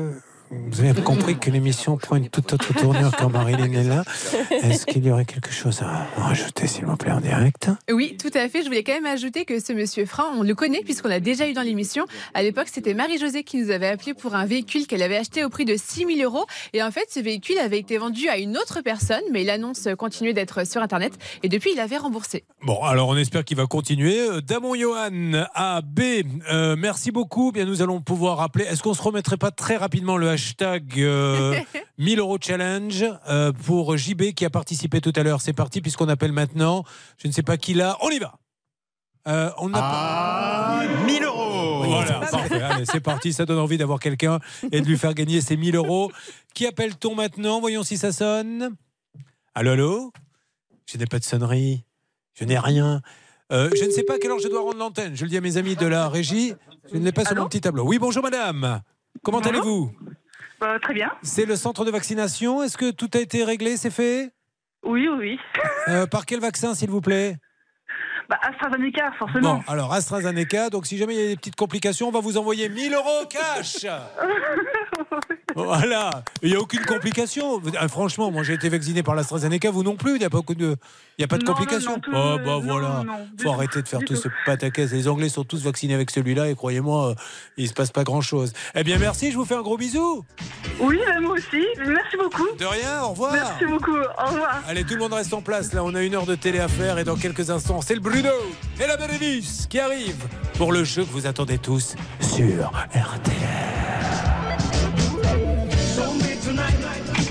Vous avez compris que l'émission prend une toute autre tournure quand Marilyn est là. Est-ce qu'il y aurait quelque chose à rajouter, s'il vous plaît, en direct? Oui, tout à fait. Je voulais quand même ajouter que ce monsieur Franc, on le connaît puisqu'on l'a déjà eu dans l'émission. À l'époque, c'était Marie-Josée qui nous avait appelé pour un véhicule qu'elle avait acheté au prix de six mille euros. Et en fait, ce véhicule avait été vendu à une autre personne, mais l'annonce continuait d'être sur Internet. Et depuis, il avait remboursé. Bon, alors on espère qu'il va continuer. Damon Johan, A, B, euh, merci beaucoup. Bien, nous allons pouvoir rappeler. Est-ce qu'on se remettrait pas très rapidement le hashtag euh, mille euros challenge euh, pour J B qui a participé tout à l'heure. C'est parti puisqu'on appelle maintenant. Je ne sais pas qui l'a. On y va. Euh, on a ah, pas... mille euros. Voilà, parfait. Allez, c'est parti. Ça donne envie d'avoir quelqu'un et de lui faire gagner ses mille euros. Qui appelle-t-on maintenant? Voyons si ça sonne. Allô, allô? Je n'ai pas de sonnerie. Je n'ai rien. Euh, je ne sais pas à quelle heure je dois rendre l'antenne. Je le dis à mes amis de la régie. Je ne l'ai pas sur mon petit tableau. Oui, bonjour madame. Comment bonjour. allez-vous? euh, Très bien. C'est le centre de vaccination. Est-ce que tout a été réglé? C'est fait? Oui, oui, oui. Euh, par quel vaccin, s'il vous plaît? Bah, AstraZeneca, forcément. Bon, alors AstraZeneca. Donc, si jamais il y a des petites complications, on va vous envoyer mille euros cash. Voilà. Il n'y a aucune complication. Franchement, moi, j'ai été vacciné par l'AstraZeneca. Vous non plus. Il n'y a pas de, il y a pas de non, complications. Non, non, oh, bah non, voilà. Il faut arrêter de faire tout, tout ce pataquès. Les Anglais sont tous vaccinés avec celui-là. Et croyez-moi, il ne se passe pas grand-chose. Eh bien, merci. Je vous fais un gros bisou. Oui, moi aussi. Merci beaucoup. De rien. Au revoir. Merci beaucoup. Au revoir. Allez, tout le monde reste en place. Là, on a une heure de télé à faire. Et dans quelques instants, c'est le Bruno et la Bérénice qui arrivent pour le jeu que vous attendez tous sur R T L.